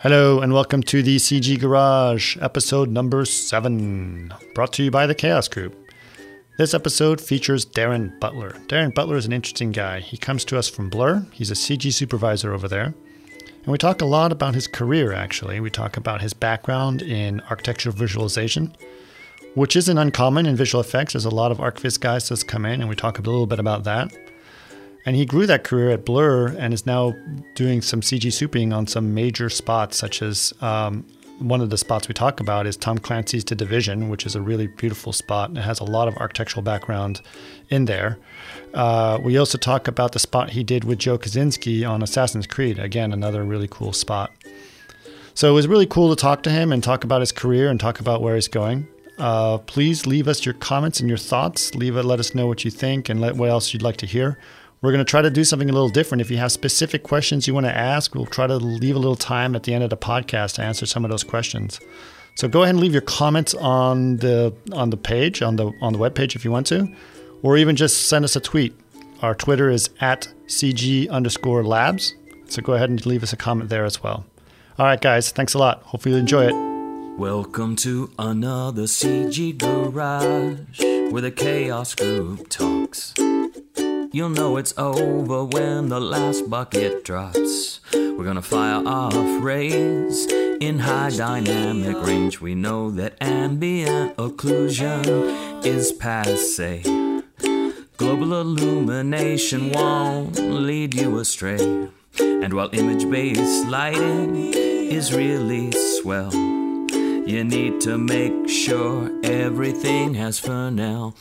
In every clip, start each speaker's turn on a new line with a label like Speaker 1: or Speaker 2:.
Speaker 1: Hello and welcome to the CG Garage, episode number 7, brought to you by the Chaos Group. This episode features Darren Butler. Darren Butler is an interesting guy. He comes to us from Blur. He's a CG supervisor over there. And we talk a lot about his career, actually. We talk about his background in architectural visualization, which isn't uncommon in visual effects. There's a lot of ArchViz guys that's come in, and we talk a little bit about that. And he grew that career at Blur and is now doing some CG suping on some major spots, such as one of the spots we talk about is Tom Clancy's The Division, which is a really beautiful spot. It has a lot of architectural background in there. We also talk about the spot he did with Joe Kosinski on Assassin's Creed. Again, another really cool spot. So it was really cool to talk to him and talk about his career and talk about where he's going. Please leave us your comments and your thoughts. Let us know what you think and what else you'd like to hear. We're going to try to do something a little different. If you have specific questions you want to ask, we'll try to leave a little time at the end of the podcast to answer some of those questions. So go ahead and leave your comments on the page, on the webpage if you want to, or even just send us a tweet. Our Twitter is @CG_labs. So go ahead and leave us a comment there as well. All right, guys. Thanks a lot. Hopefully you enjoy it.
Speaker 2: Welcome to another CG Garage, where the Chaos Group talks. You'll know it's over when the last bucket drops. We're gonna fire off rays in high dynamic range. We know that ambient occlusion is passé. Global illumination won't lead you astray. And while image-based lighting is really swell, you need to make sure everything has Fresnel.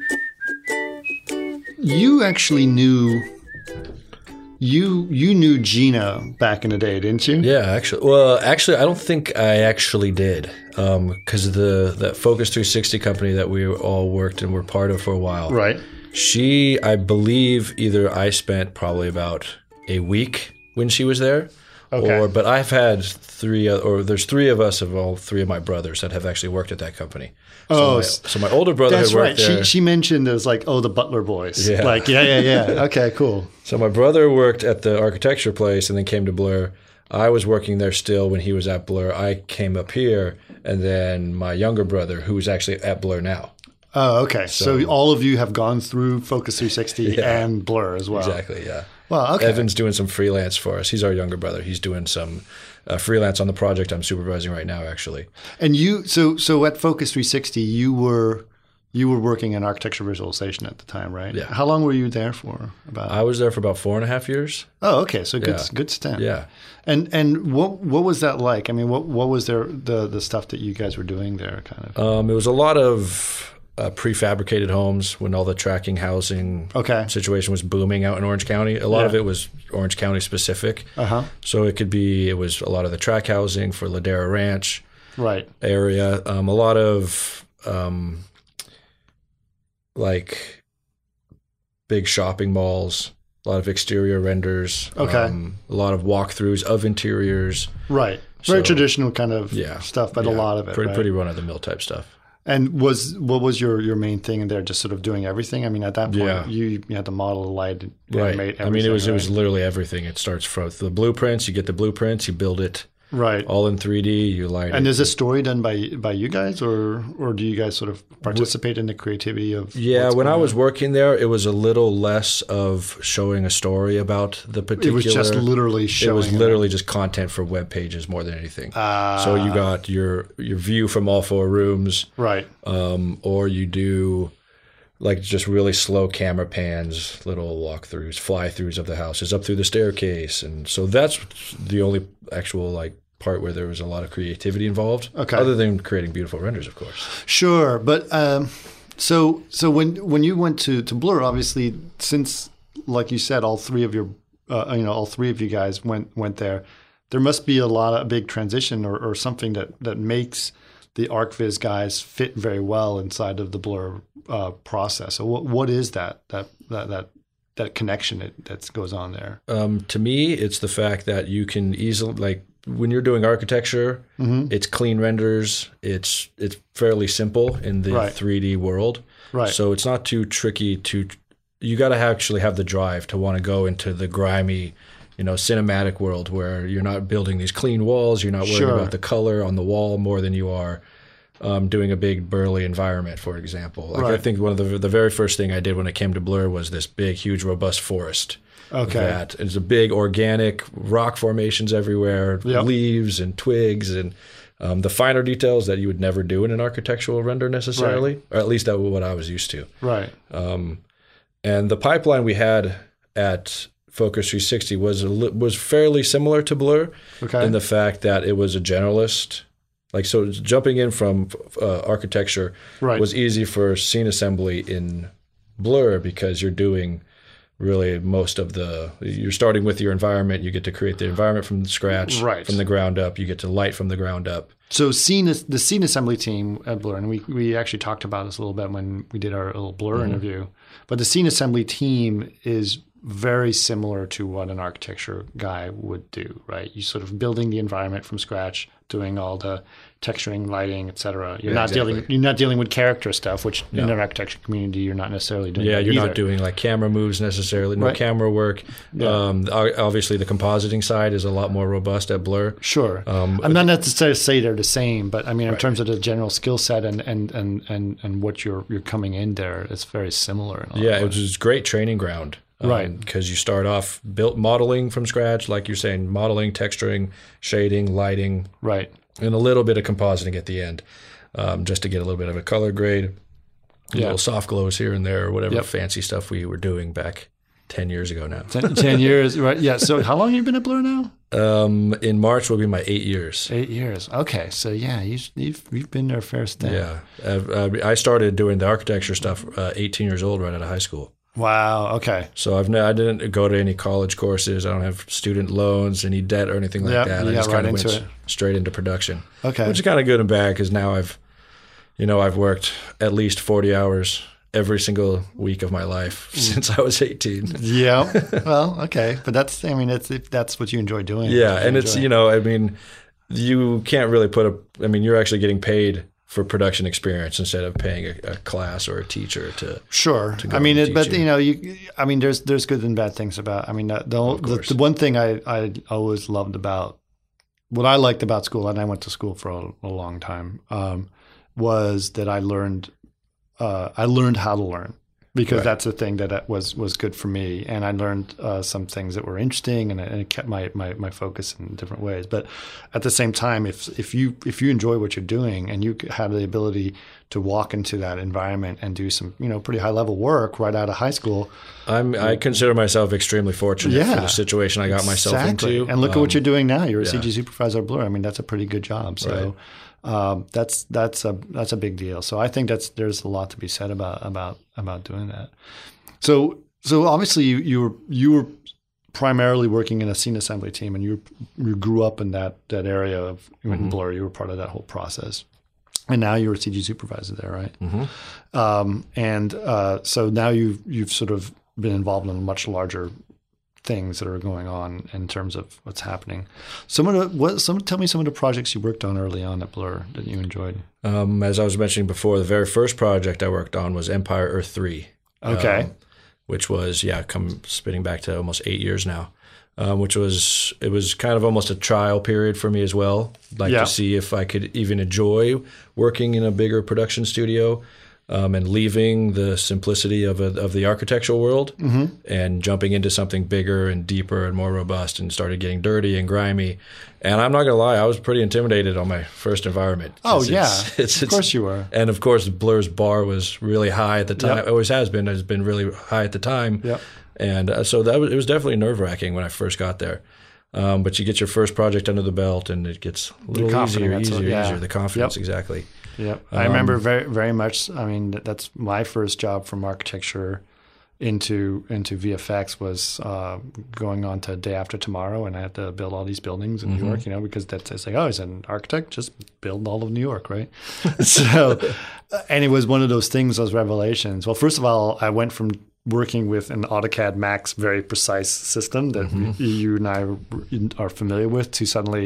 Speaker 1: You actually knew you knew Gina back in the day, didn't you?
Speaker 3: Yeah, actually, I don't think I actually did, because that Focus 360 company that we all worked and were part of for a while.
Speaker 1: Right.
Speaker 3: I believe, I spent probably about a week when she was there.
Speaker 1: Okay.
Speaker 3: But I've had there's three of us of all three of my brothers that have actually worked at that company. So my older brother had worked there.
Speaker 1: She mentioned it was like, the Butler boys.
Speaker 3: Yeah.
Speaker 1: Like, yeah. Okay, cool.
Speaker 3: So my brother worked at the architecture place and then came to Blur. I was working there still when he was at Blur. I came up here, and then my younger brother, who is actually at Blur now.
Speaker 1: Oh, okay. So all of you have gone through Focus 360 and Blur as well.
Speaker 3: Exactly, yeah.
Speaker 1: Well, okay.
Speaker 3: Evan's doing some freelance for us. He's our younger brother. He's doing some freelance on the project I'm supervising right now, actually.
Speaker 1: And so at Focus 360, you were working in architecture visualization at the time, right?
Speaker 3: Yeah.
Speaker 1: How long were you there for?
Speaker 3: I was there for about 4.5 years.
Speaker 1: Oh, okay. So good stint.
Speaker 3: Yeah.
Speaker 1: And what was that like? I mean, what was the stuff that you guys were doing there, kind of?
Speaker 3: It was a lot of prefabricated homes when all the tracking housing situation was booming out in Orange County. A lot of it was Orange County specific. So it was a lot of the track housing for Ladera Ranch area. A lot of like big shopping malls, a lot of exterior renders, a lot of walkthroughs of interiors.
Speaker 1: Right. Very traditional kind of stuff, but a lot of it.
Speaker 3: Pretty run-of-the-mill type stuff.
Speaker 1: And what was your main thing in there? Just sort of doing everything. I mean, at that point, you had to model, light, animate.
Speaker 3: I mean, it was literally everything. It starts from the blueprints. You get the blueprints. You build it.
Speaker 1: Right.
Speaker 3: All in 3D. You light it.
Speaker 1: And is this story done by you guys, or do you guys sort of participate in the creativity of?
Speaker 3: Yeah, when I was working there, it was a little less of showing a story about the particular.
Speaker 1: It was just literally showing.
Speaker 3: It was literally just content for web pages more than anything. So you got your view from all 4 rooms,
Speaker 1: right?
Speaker 3: Or you do like just really slow camera pans, little walkthroughs, fly-throughs of the houses up through the staircase, and so that's the only actual part where there was a lot of creativity involved. Okay. Other than creating beautiful renders, of course.
Speaker 1: Sure, but so when you went to Blur, obviously, since like you said, all three of you guys went there. There must be a big transition or something that makes the ArchViz guys fit very well inside of the Blur process. So what is that connection that goes on there?
Speaker 3: To me, it's the fact that you can easily when you're doing architecture, it's clean renders. It's fairly simple in the 3D world. Right. So it's not too tricky you got to actually have the drive to want to go into the grimy cinematic world where you're not building these clean walls, you're not worried about the color on the wall more than you are doing a big burly environment, for example. Like I think one of the very first thing I did when it came to Blur was this big, huge, robust forest. Okay. That is a big organic rock formations everywhere, leaves and twigs and the finer details that you would never do in an architectural render necessarily, or at least that was what I was used to.
Speaker 1: Right.
Speaker 3: And the pipeline we had at Focus 360 was fairly similar to Blur in the fact that it was a generalist. Like, so jumping in from architecture was easy for scene assembly in Blur because you're doing really most of you're starting with your environment. You get to create the environment from scratch, from the ground up. You get to light from the ground up.
Speaker 1: So the scene assembly team at Blur, and we actually talked about this a little bit when we did our little Blur interview, but the scene assembly team is very similar to what an architecture guy would do, right? You sort of building the environment from scratch, doing all the texturing, lighting, etc. You're not dealing with character stuff, which in an architecture community you're not necessarily doing.
Speaker 3: Yeah, you're
Speaker 1: either.
Speaker 3: not doing like camera moves necessarily, no camera work. Yeah. Obviously, the compositing side is a lot more robust at Blur.
Speaker 1: Sure, I'm not necessarily say they're the same, but I mean in terms of the general skill set and what you're coming in there, it's very similar.
Speaker 3: It was great training ground. Because you start off modeling from scratch, like you're saying, modeling, texturing, shading, lighting, and a little bit of compositing at the end, just to get a little bit of a color grade, little soft glows here and there, or whatever fancy stuff we were doing back 10 years ago now.
Speaker 1: 10 years, right? Yeah. So how long have you been at Blur now?
Speaker 3: In March will be my 8 years.
Speaker 1: 8 years. Okay. So yeah, you've been there a fair stint.
Speaker 3: Yeah. I started doing the architecture stuff 18 years old right out of high school.
Speaker 1: Wow. Okay.
Speaker 3: So I didn't go to any college courses. I don't have student loans, any debt or anything like that. I just kind of went straight into production. Okay. Which is kind of good and bad because now I've worked at least 40 hours every single week of my life since I was 18.
Speaker 1: Yeah. Well, okay. But that's what you enjoy doing.
Speaker 3: Yeah. And it's, you can't really you're actually getting paid for production experience instead of paying a class or a teacher to go
Speaker 1: there's good and bad things about. I mean, the one thing I always loved about what I liked about school, and I went to school for a long time, was that I learned how to learn. Because that's the thing that was good for me, and I learned some things that were interesting, and it kept my focus in different ways. But at the same time, if you enjoy what you're doing and you have the ability to walk into that environment and do some pretty high level work right out of high school,
Speaker 3: I consider myself extremely fortunate for the situation I got myself into.
Speaker 1: And look at what you're doing now. You're a CG supervisor at Blur. I mean, that's a pretty good job. So. Right. That's a big deal. So I think there's a lot to be said about doing that. So obviously you were primarily working in a scene assembly team, and you grew up in that area of Blur. You were part of that whole process, and now you're a CG supervisor there, right? Mm-hmm. So now you've sort of been involved in a much larger things that are going on in terms of what's happening. Tell me some of the projects you worked on early on at Blur that you enjoyed.
Speaker 3: As I was mentioning before, the very first project I worked on was Empire Earth 3.
Speaker 1: Okay.
Speaker 3: Which was, spinning back to almost 8 years now, it was kind of almost a trial period for me as well, to see if I could even enjoy working in a bigger production studio. And leaving the simplicity of the architectural world and jumping into something bigger and deeper and more robust, and started getting dirty and grimy. And I'm not going to lie, I was pretty intimidated on my first environment.
Speaker 1: Oh, yeah. Of course you were.
Speaker 3: And of course, Blur's bar was really high at the time. It always has been really high at the time. Yep. And so it was definitely nerve-wracking when I first got there. But you get your first project under the belt, and it gets a little easier. The confidence, exactly.
Speaker 1: Yeah, I remember very, very much. I mean, that's my first job from architecture into VFX was going on to Day After Tomorrow, and I had to build all these buildings in New York. Because it's like, as an architect, just build all of New York, right? So, and it was one of those things, those revelations. Well, first of all, I went from working with an AutoCAD Max very precise system that you and I are familiar with to suddenly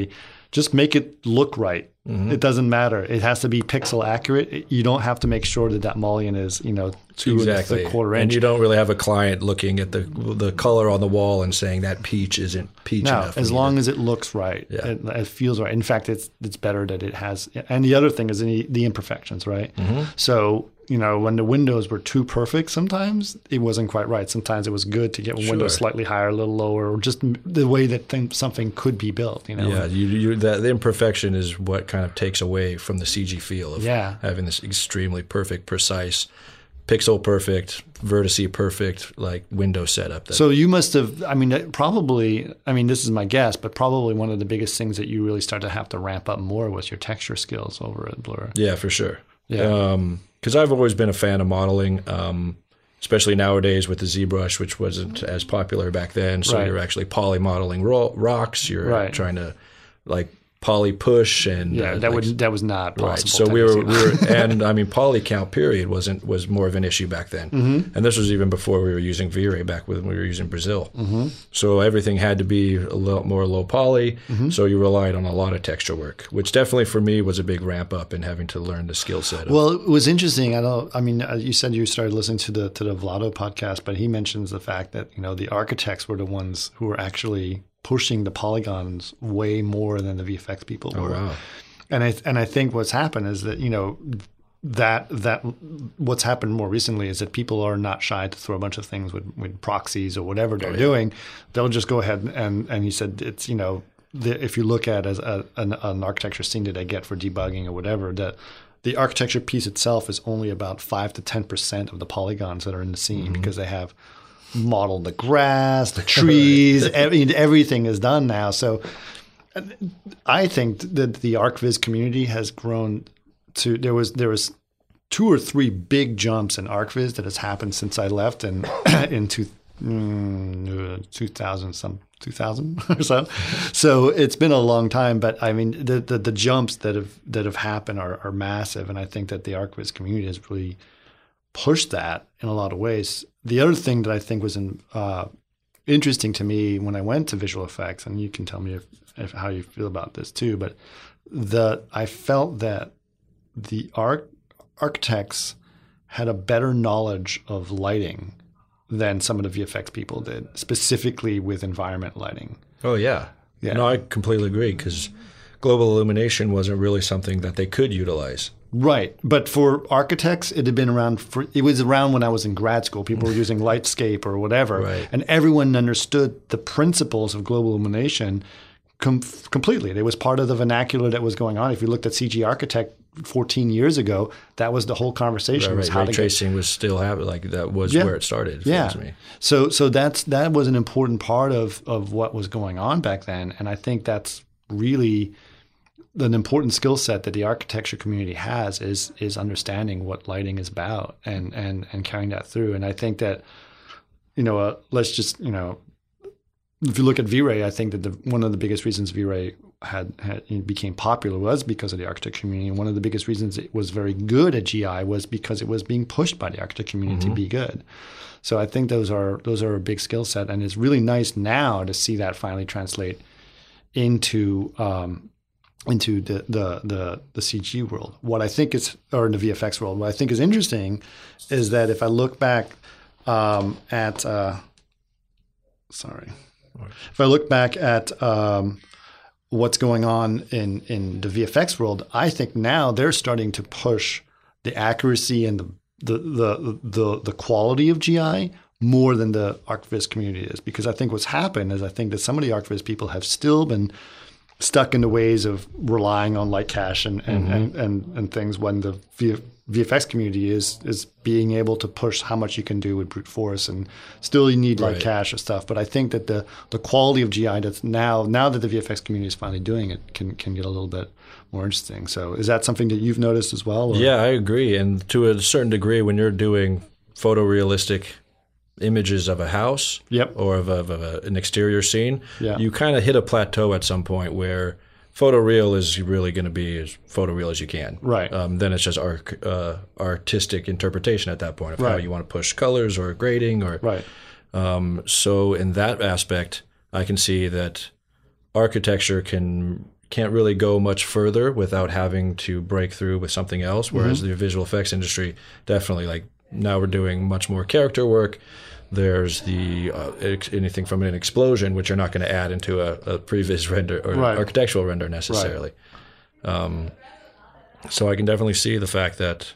Speaker 1: just make it look right. Mm-hmm. It doesn't matter. It has to be pixel accurate. You don't have to make sure that mullion is, 2
Speaker 3: exactly.
Speaker 1: 3/4 inch.
Speaker 3: And you don't really have a client looking at the color on the wall and saying that peach isn't peach enough.
Speaker 1: As long as it looks right, it feels right. In fact, it's better that it has. And the other thing is the imperfections, right? Mm-hmm. So, when the windows were too perfect, sometimes it wasn't quite right. Sometimes it was good to get windows slightly higher, a little lower, or just the way that something could be built.
Speaker 3: Yeah, the imperfection is what kind of takes away from the CG feel of having this extremely perfect, precise, pixel perfect, vertice perfect, like window setup.
Speaker 1: So you must have, probably, this is my guess, but probably one of the biggest things that you really start to have to ramp up more was your texture skills over at Blur.
Speaker 3: Yeah, for sure. Yeah. Because I've always been a fan of modeling, especially nowadays with the ZBrush, which wasn't as popular back then. So you're actually poly modeling rocks. You're trying to poly push and
Speaker 1: that was not possible.
Speaker 3: Right. So we were and poly count period was more of an issue back then. Mm-hmm. And this was even before we were using V-Ray, back when we were using Brazil. Mm-hmm. So everything had to be a little more low poly. Mm-hmm. So you relied on a lot of texture work, which definitely for me was a big ramp up in having to learn the skill set.
Speaker 1: Well, it was interesting. You said you started listening to the Vlado podcast, but he mentions the fact that the architects were the ones who were actually pushing the polygons way more than the VFX people were.
Speaker 3: Oh, wow.
Speaker 1: And I think what's happened is that that what's happened more recently is that people are not shy to throw a bunch of things with proxies or whatever they're doing. They'll just go ahead and he said it's if you look at as an architecture scene that I get for debugging or whatever, that the architecture piece itself is only about 5 to 10% of the polygons that are in the scene because they have modeled the grass, the trees, everything is done now. So I think that the ArcViz community has grown to there was 2 or 3 big jumps in ArcViz that has happened since I left in 2000 or so. So it's been a long time, but the jumps that have happened are massive, and I think that the ArcViz community has really pushed that in a lot of ways. The other thing that I think was interesting to me when I went to visual effects, and you can tell me if how you feel about this too, but I felt that the architects had a better knowledge of lighting than some of the VFX people did, specifically with environment lighting.
Speaker 3: Oh, yeah. No, I completely agree, because global illumination wasn't really something that they could utilize.
Speaker 1: Right. But for architects, it had been around it was around when I was in grad school. People were using Lightscape or whatever. Right. And everyone understood the principles of global illumination completely. It was part of the vernacular that was going on. If you looked at CG Architect 14 years ago, that was the whole conversation.
Speaker 3: Right. Ray tracing was still happening. That was where it started.
Speaker 1: Yeah. Me. So that was an important part of what was going on back then. And I think that's really an important skill set that the architecture community has is understanding what lighting is about and carrying that through. And I think that, let's just, if you look at V-Ray, I think that one of the biggest reasons V-Ray became popular was because of the architecture community. And one of the biggest reasons it was very good at GI was because it was being pushed by the architecture community to be good. So I think those are a big skill set. And it's really nice now to see that finally translate into the CG world. What I think is, or in the VFX world, what I think is interesting is that if I look back at what's going on in the VFX world, I think now they're starting to push the accuracy and the quality of GI more than the ArcViz community is. Because I think what's happened is I think that some of the ArcViz people have still been stuck in the ways of relying on light cache and things, when the VFX community is being able to push how much you can do with brute force, and still you need light cache and stuff. But I think that the quality of GI that's now that the VFX community is finally doing it can get a little bit more interesting. So is that something that you've noticed as well? Or?
Speaker 3: Yeah, I agree. And to a certain degree, when you're doing photorealistic images of a house or of an exterior scene, you kind of hit a plateau at some point where photoreal is really going to be as photoreal as you can.
Speaker 1: Right.
Speaker 3: Then it's just artistic interpretation at that point of how you want to push colors or grading. So in that aspect, I can see that architecture can can't really go much further without having to break through with something else. Whereas the visual effects industry, definitely, like now we're doing much more character work. There's the anything from an explosion, which you're not going to add into a previs render or architectural render necessarily. Right. So I can definitely see the fact that,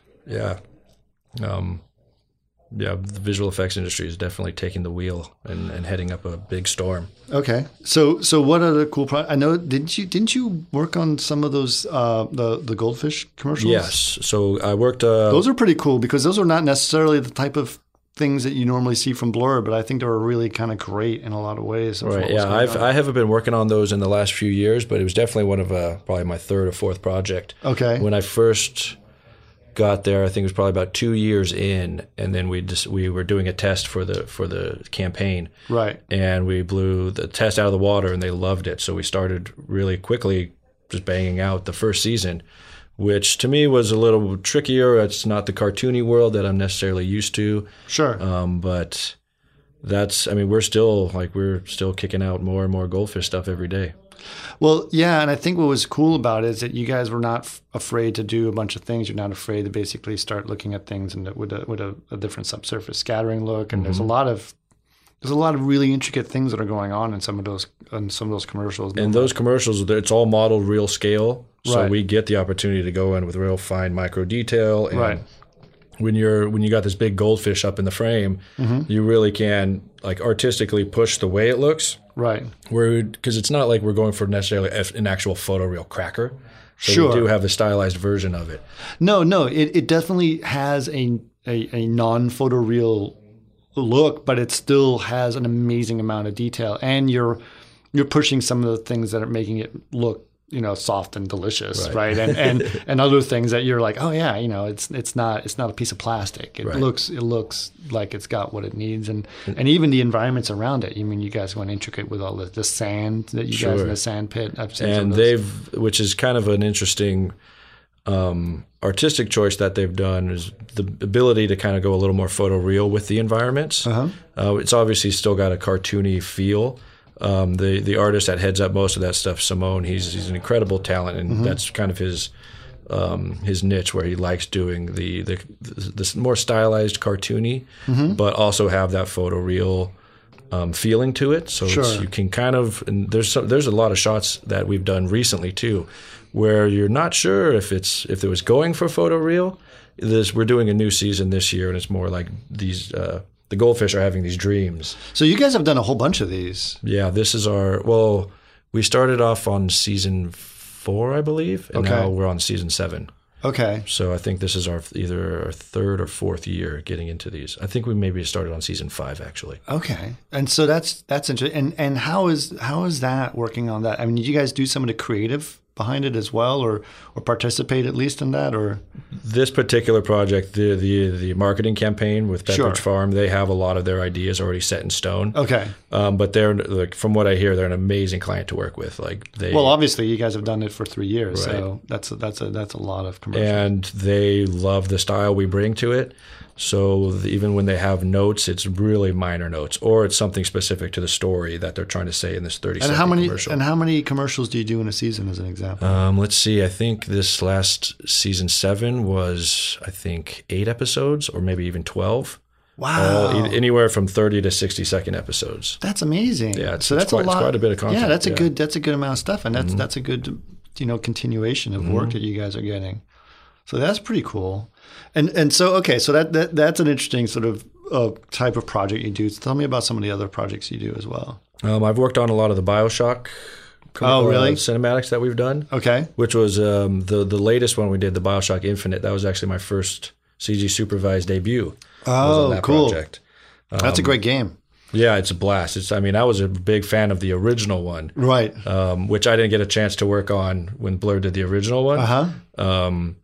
Speaker 3: the visual effects industry is definitely taking the wheel and heading up a big storm.
Speaker 1: Okay, so what are the cool I know didn't you work on some of those the goldfish commercials?
Speaker 3: Yes, so I worked.
Speaker 1: Those are pretty cool because those are not necessarily the type of things that you normally see from Blur, but I think they were really kind of great in a lot of ways.
Speaker 3: Right. Yeah, I haven't been working on those in the last few years, but it was definitely one of probably my third or fourth project.
Speaker 1: Okay.
Speaker 3: When I first got there, I think it was probably about 2 years in, and then we were doing a test for the campaign.
Speaker 1: Right.
Speaker 3: And we blew the test out of the water, and they loved it. So we started really quickly just banging out the first season, which to me was a little trickier. It's not the cartoony world that I'm necessarily used to.
Speaker 1: Sure.
Speaker 3: But we're still kicking out more and more goldfish stuff every day.
Speaker 1: Well, yeah, and I think what was cool about it is that you guys were not afraid to do a bunch of things. You're not afraid to basically start looking at things and with a different subsurface scattering look. And there's a lot of really intricate things that are going on in some of those commercials.
Speaker 3: And those commercials, it's all modeled real scale, so we get the opportunity to go in with real fine micro detail. And when you got this big goldfish up in the frame, you really can like artistically push the way it looks.
Speaker 1: Right.
Speaker 3: Because it's not like we're going for necessarily an actual photoreal cracker. So
Speaker 1: sure.
Speaker 3: We do have the stylized version of it.
Speaker 1: No, it definitely has a non-photoreal look, but it still has an amazing amount of detail, and you're pushing some of the things that are making it look, soft and delicious, right? And other things that you're like, oh yeah, it's not a piece of plastic. It looks like it's got what it needs, and even the environments around it. You guys went intricate with all the sand that you guys in the sand pit. I've seen
Speaker 3: and which is kind of an interesting artistic choice that they've done, is the ability to kind of go a little more photoreal with the environments. It's obviously still got a cartoony feel. The artist that heads up most of that stuff, Simone, he's an incredible talent, and that's kind of his niche, where he likes doing the more stylized cartoony, but also have that photoreal feeling to it. So you can kind of, and there's a lot of shots that we've done recently too, where you're not sure if it was going for photoreal. We're doing a new season this year, and it's more like these. The goldfish are having these dreams.
Speaker 1: So you guys have done a whole bunch of these.
Speaker 3: Yeah, this is we started off on season 4, I believe, and now we're on season 7.
Speaker 1: Okay.
Speaker 3: So I think this is either our third or fourth year getting into these. I think we maybe started on season 5, actually.
Speaker 1: Okay. And so that's interesting. And how is that working on that? I mean, did you guys do some of the creative behind it as well, or participate at least in that? Or
Speaker 3: this particular project, the marketing campaign with Pepperidge Farm, they have a lot of their ideas already set in stone. Okay. But they're, like, from what I hear, they're an amazing client to work with. Well,
Speaker 1: obviously you guys have done it for 3 years, so that's a lot of commercial.
Speaker 3: And they love the style we bring to it. So even when they have notes, it's really minor notes, or it's something specific to the story that they're trying to say in this 30-second commercial.
Speaker 1: And how many commercials do you do in a season, as an example?
Speaker 3: Let's see. I think this last season 7 was, 8 episodes, or maybe even 12.
Speaker 1: Wow.
Speaker 3: Anywhere from 30 to 60-second episodes.
Speaker 1: That's amazing.
Speaker 3: Yeah, so that's a lot. It's quite a bit of content.
Speaker 1: Yeah, that's a good amount of stuff, and that's a good continuation of work that you guys are getting. So that's pretty cool. And so so that's an interesting sort of type of project you do. So tell me about some of the other projects you do as well.
Speaker 3: I've worked on a lot of the BioShock cinematics that we've done.
Speaker 1: Okay.
Speaker 3: Which was the latest one we did, the BioShock Infinite. That was actually my first CG supervised debut.
Speaker 1: Oh,
Speaker 3: that
Speaker 1: cool.
Speaker 3: Project.
Speaker 1: That's a great game.
Speaker 3: Yeah, it's a blast. I was a big fan of the original one.
Speaker 1: Right.
Speaker 3: Which I didn't get a chance to work on when Blur did the original one.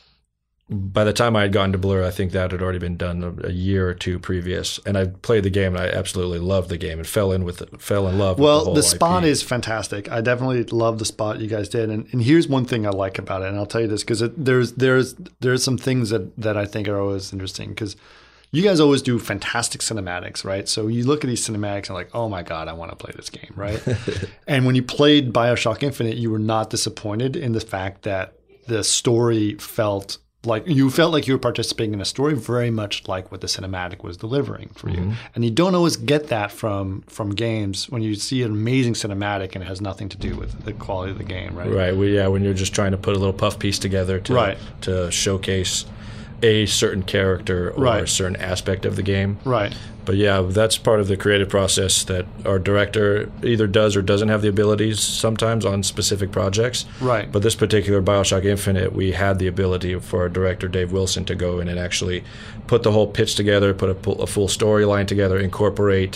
Speaker 3: By the time I had gotten to Blur, I think that had already been done a year or two previous. And I played the game, and I absolutely loved the game and fell in love with the whole
Speaker 1: the spot is fantastic. I definitely love the spot you guys did. And here's one thing I like about it, and I'll tell you this, because there's some things that I think are always interesting, because you guys always do fantastic cinematics, right? So you look at these cinematics and like, oh my God, I want to play this game, right? And when you played BioShock Infinite, you were not disappointed in the fact that the story felt like you were participating in a story very much like what the cinematic was delivering for you. And you don't always get that from games when you see an amazing cinematic and it has nothing to do with the quality of the game, right?
Speaker 3: Right. Well, when you're just trying to put a little puff piece together to showcase a certain character or a certain aspect of the game.
Speaker 1: Right.
Speaker 3: But yeah, that's part of the creative process that our director either does or doesn't have the abilities sometimes on specific projects.
Speaker 1: Right.
Speaker 3: But this particular BioShock Infinite, we had the ability for our director, Dave Wilson, to go in and actually put the whole pitch together, put a full storyline together, incorporate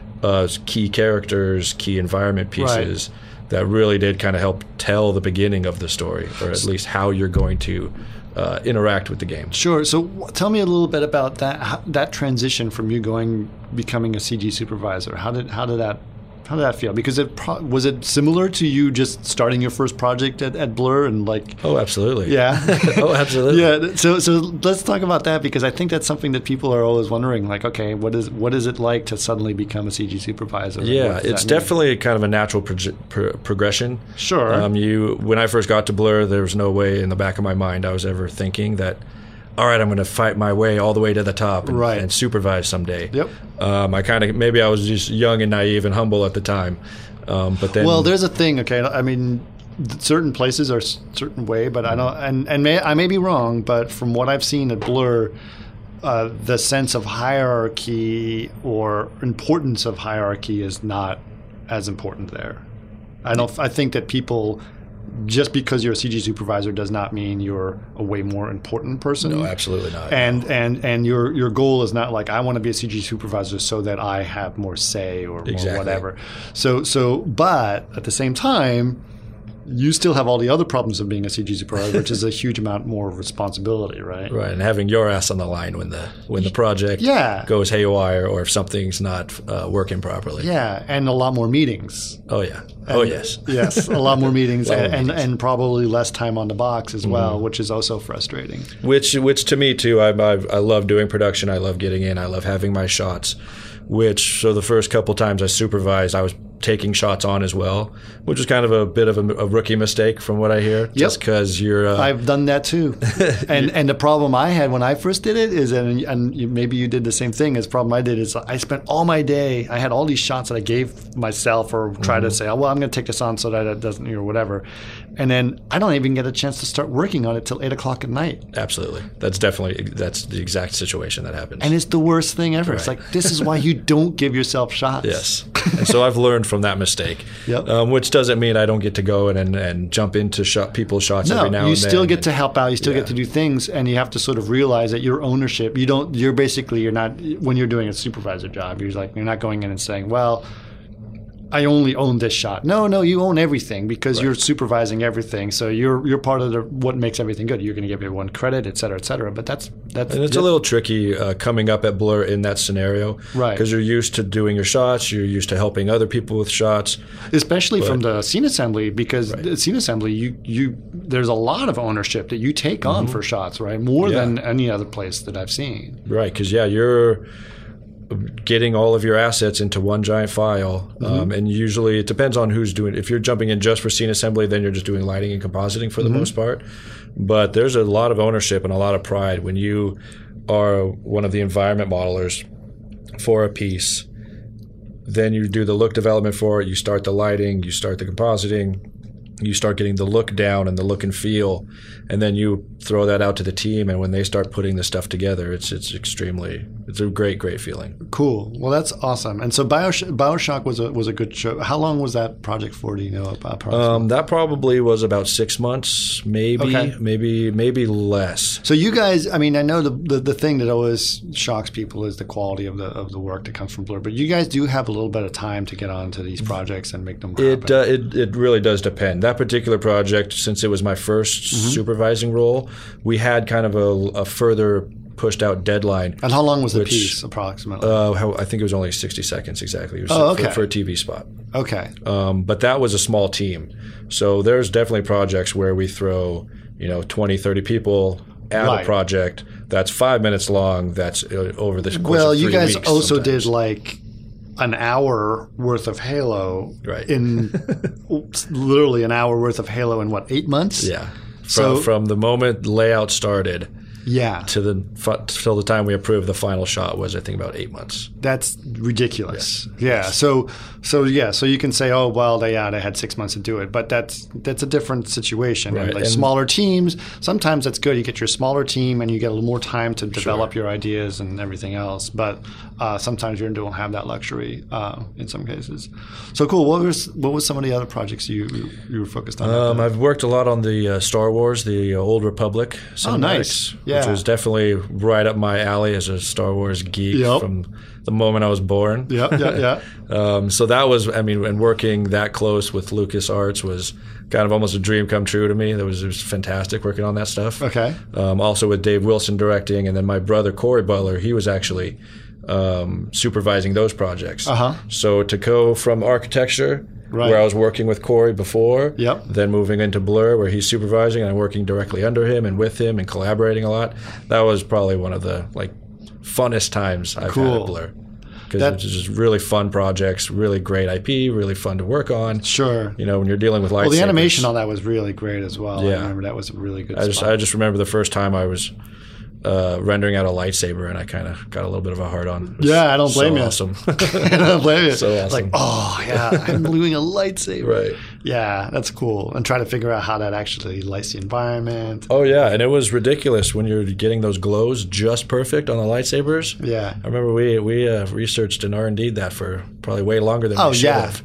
Speaker 3: key characters, key environment pieces that really did kind of help tell the beginning of the story, or at least how you're going to interact with the game.
Speaker 1: Sure. So tell me a little bit about that transition from you becoming a CG supervisor. How did that feel? Because was it similar to you just starting your first project at Blur and like?
Speaker 3: Oh, absolutely.
Speaker 1: Yeah.
Speaker 3: Oh, absolutely.
Speaker 1: Yeah. So let's talk about that, because I think that's something that people are always wondering. Like, okay, what is it like to suddenly become a CG supervisor?
Speaker 3: Yeah, it's definitely kind of a natural progression.
Speaker 1: Sure.
Speaker 3: When I first got to Blur, there was no way in the back of my mind I was ever thinking that, all right, I'm going to fight my way all the way to the top and supervise someday.
Speaker 1: Yep.
Speaker 3: Maybe I was just young and naive and humble at the time. But then,
Speaker 1: well, there's a thing. Okay, I mean, certain places are a certain way, but I don't. I may be wrong, but from what I've seen at Blur, the sense of hierarchy or importance of hierarchy is not as important there. I think that people. Just because you're a CG supervisor does not mean you're a way more important person.
Speaker 3: No, absolutely not.
Speaker 1: And your goal is not like, I want to be a CG supervisor so that I have more say or more whatever. So but at the same time, you still have all the other problems of being a CG supervisor, which is a huge amount more responsibility, right?
Speaker 3: Right, and having your ass on the line when the project goes haywire or if something's not working properly.
Speaker 1: Yeah, and a lot more meetings.
Speaker 3: Oh yeah. Yes.
Speaker 1: Yes, a lot more meetings and probably less time on the box as well, which is also frustrating.
Speaker 3: Which to me too, I love doing production. I love getting in. I love having my shots. So the first couple times I supervised, I was taking shots on as well, which was kind of a bit of a rookie mistake from what I hear. Just because you're...
Speaker 1: I've done that too. and the problem I had when I first did it is, and maybe you did the same thing, is the problem I did is I spent all my day, I had all these shots that I gave myself or tried to say, oh, well, I'm going to take this on so that it doesn't, or whatever. And then I don't even get a chance to start working on it till 8 o'clock at night.
Speaker 3: Absolutely. That's the exact situation that happens.
Speaker 1: And it's the worst thing ever. Right. It's like, this is why you don't give yourself shots.
Speaker 3: Yes. And so I've learned from that mistake, which doesn't mean I don't get to go and jump into people's shots every now and then.
Speaker 1: No, you still get to help out. You still get to do things, and you have to sort of realize that your ownership, you're not, when you're doing a supervisor job, you're not going in and saying, well, I only own this shot. No, you own everything because you're supervising everything. So you're part of what makes everything good. You're going to give everyone credit, et cetera, et cetera. But that's
Speaker 3: and it's a little tricky coming up at Blur in that scenario,
Speaker 1: right?
Speaker 3: Because you're used to doing your shots, you're used to helping other people with shots,
Speaker 1: especially from the scene assembly. Because the scene assembly, you there's a lot of ownership that you take on for shots, right? More than any other place that I've seen.
Speaker 3: Right, because you're getting all of your assets into one giant file, and usually it depends on who's doing it. If you're jumping in just for scene assembly, then you're just doing lighting and compositing for the most part. But there's a lot of ownership and a lot of pride when you are one of the environment modelers for a piece. Then you do the look development for it, you start the lighting, you start the compositing, you start getting the look down and the look and feel, and then you throw that out to the team, and when they start putting the stuff together, it's a great feeling.
Speaker 1: Cool. Well, that's awesome. And so BioShock was a good show. How long was that project for? Do you know approximately?
Speaker 3: That probably was about 6 months, maybe less.
Speaker 1: So you guys, I mean, I know the thing that always shocks people is the quality of the work that comes from Blur, but you guys do have a little bit of time to get onto these projects and make them happen.
Speaker 3: It really does depend. That particular project, since it was my first supervising role, we had kind of a further pushed out deadline.
Speaker 1: And how long was the piece approximately?
Speaker 3: I think it was only 60 seconds exactly. It was for a TV spot.
Speaker 1: Okay.
Speaker 3: But that was a small team. So there's definitely projects where we throw 20, 30 people at a project that's 5 minutes long. That's over this course
Speaker 1: well,
Speaker 3: of 3
Speaker 1: you guys
Speaker 3: weeks
Speaker 1: also
Speaker 3: sometimes.
Speaker 1: did like an hour worth of Halo in literally an hour worth of Halo in what, 8 months?
Speaker 3: Yeah. From the moment layout started till the time we approved the final shot was, I think, about 8 months.
Speaker 1: That's ridiculous. Yeah. So you can say, oh, well, they had 6 months to do it, but that's a different situation.
Speaker 3: Right.
Speaker 1: And like smaller teams, sometimes that's good. You get your smaller team and you get a little more time to develop your ideas and everything else. But sometimes you don't have that luxury in some cases. So cool. What was some of the other projects you were focused on?
Speaker 3: I've worked a lot on the Star Wars, the Old Republic cinematics,
Speaker 1: oh, nice. Yeah.
Speaker 3: which was definitely right up my alley as a Star Wars geek from the moment I was born.
Speaker 1: Yeah.
Speaker 3: So that was, and working that close with LucasArts was kind of almost a dream come true to me. It was fantastic working on that stuff.
Speaker 1: Okay.
Speaker 3: Also with Dave Wilson directing, and then my brother Corey Butler, he was actually supervising those projects. So to go from architecture, where I was working with Corey before, then moving into Blur, where he's supervising, and I'm working directly under him and with him and collaborating a lot. That was probably one of the funnest times I've had at Blur. Because it's just really fun projects, really great IP, really fun to work on.
Speaker 1: Sure.
Speaker 3: When you're dealing with lightsabers.
Speaker 1: Well, the animation on that was really great as well.
Speaker 3: Yeah.
Speaker 1: I remember that was a really good spot.
Speaker 3: I just remember the first time I was rendering out a lightsaber, and I kind of got a little bit of a hard on.
Speaker 1: Yeah, I don't blame you.
Speaker 3: Awesome.
Speaker 1: I don't blame you.
Speaker 3: So awesome.
Speaker 1: Like, oh yeah, I'm doing a lightsaber.
Speaker 3: Right.
Speaker 1: Yeah, that's cool. And try to figure out how that actually lights the environment.
Speaker 3: Oh yeah, and it was ridiculous when you're getting those glows just perfect on the lightsabers.
Speaker 1: Yeah.
Speaker 3: I remember we researched and R&D'd that for probably way longer than we should have.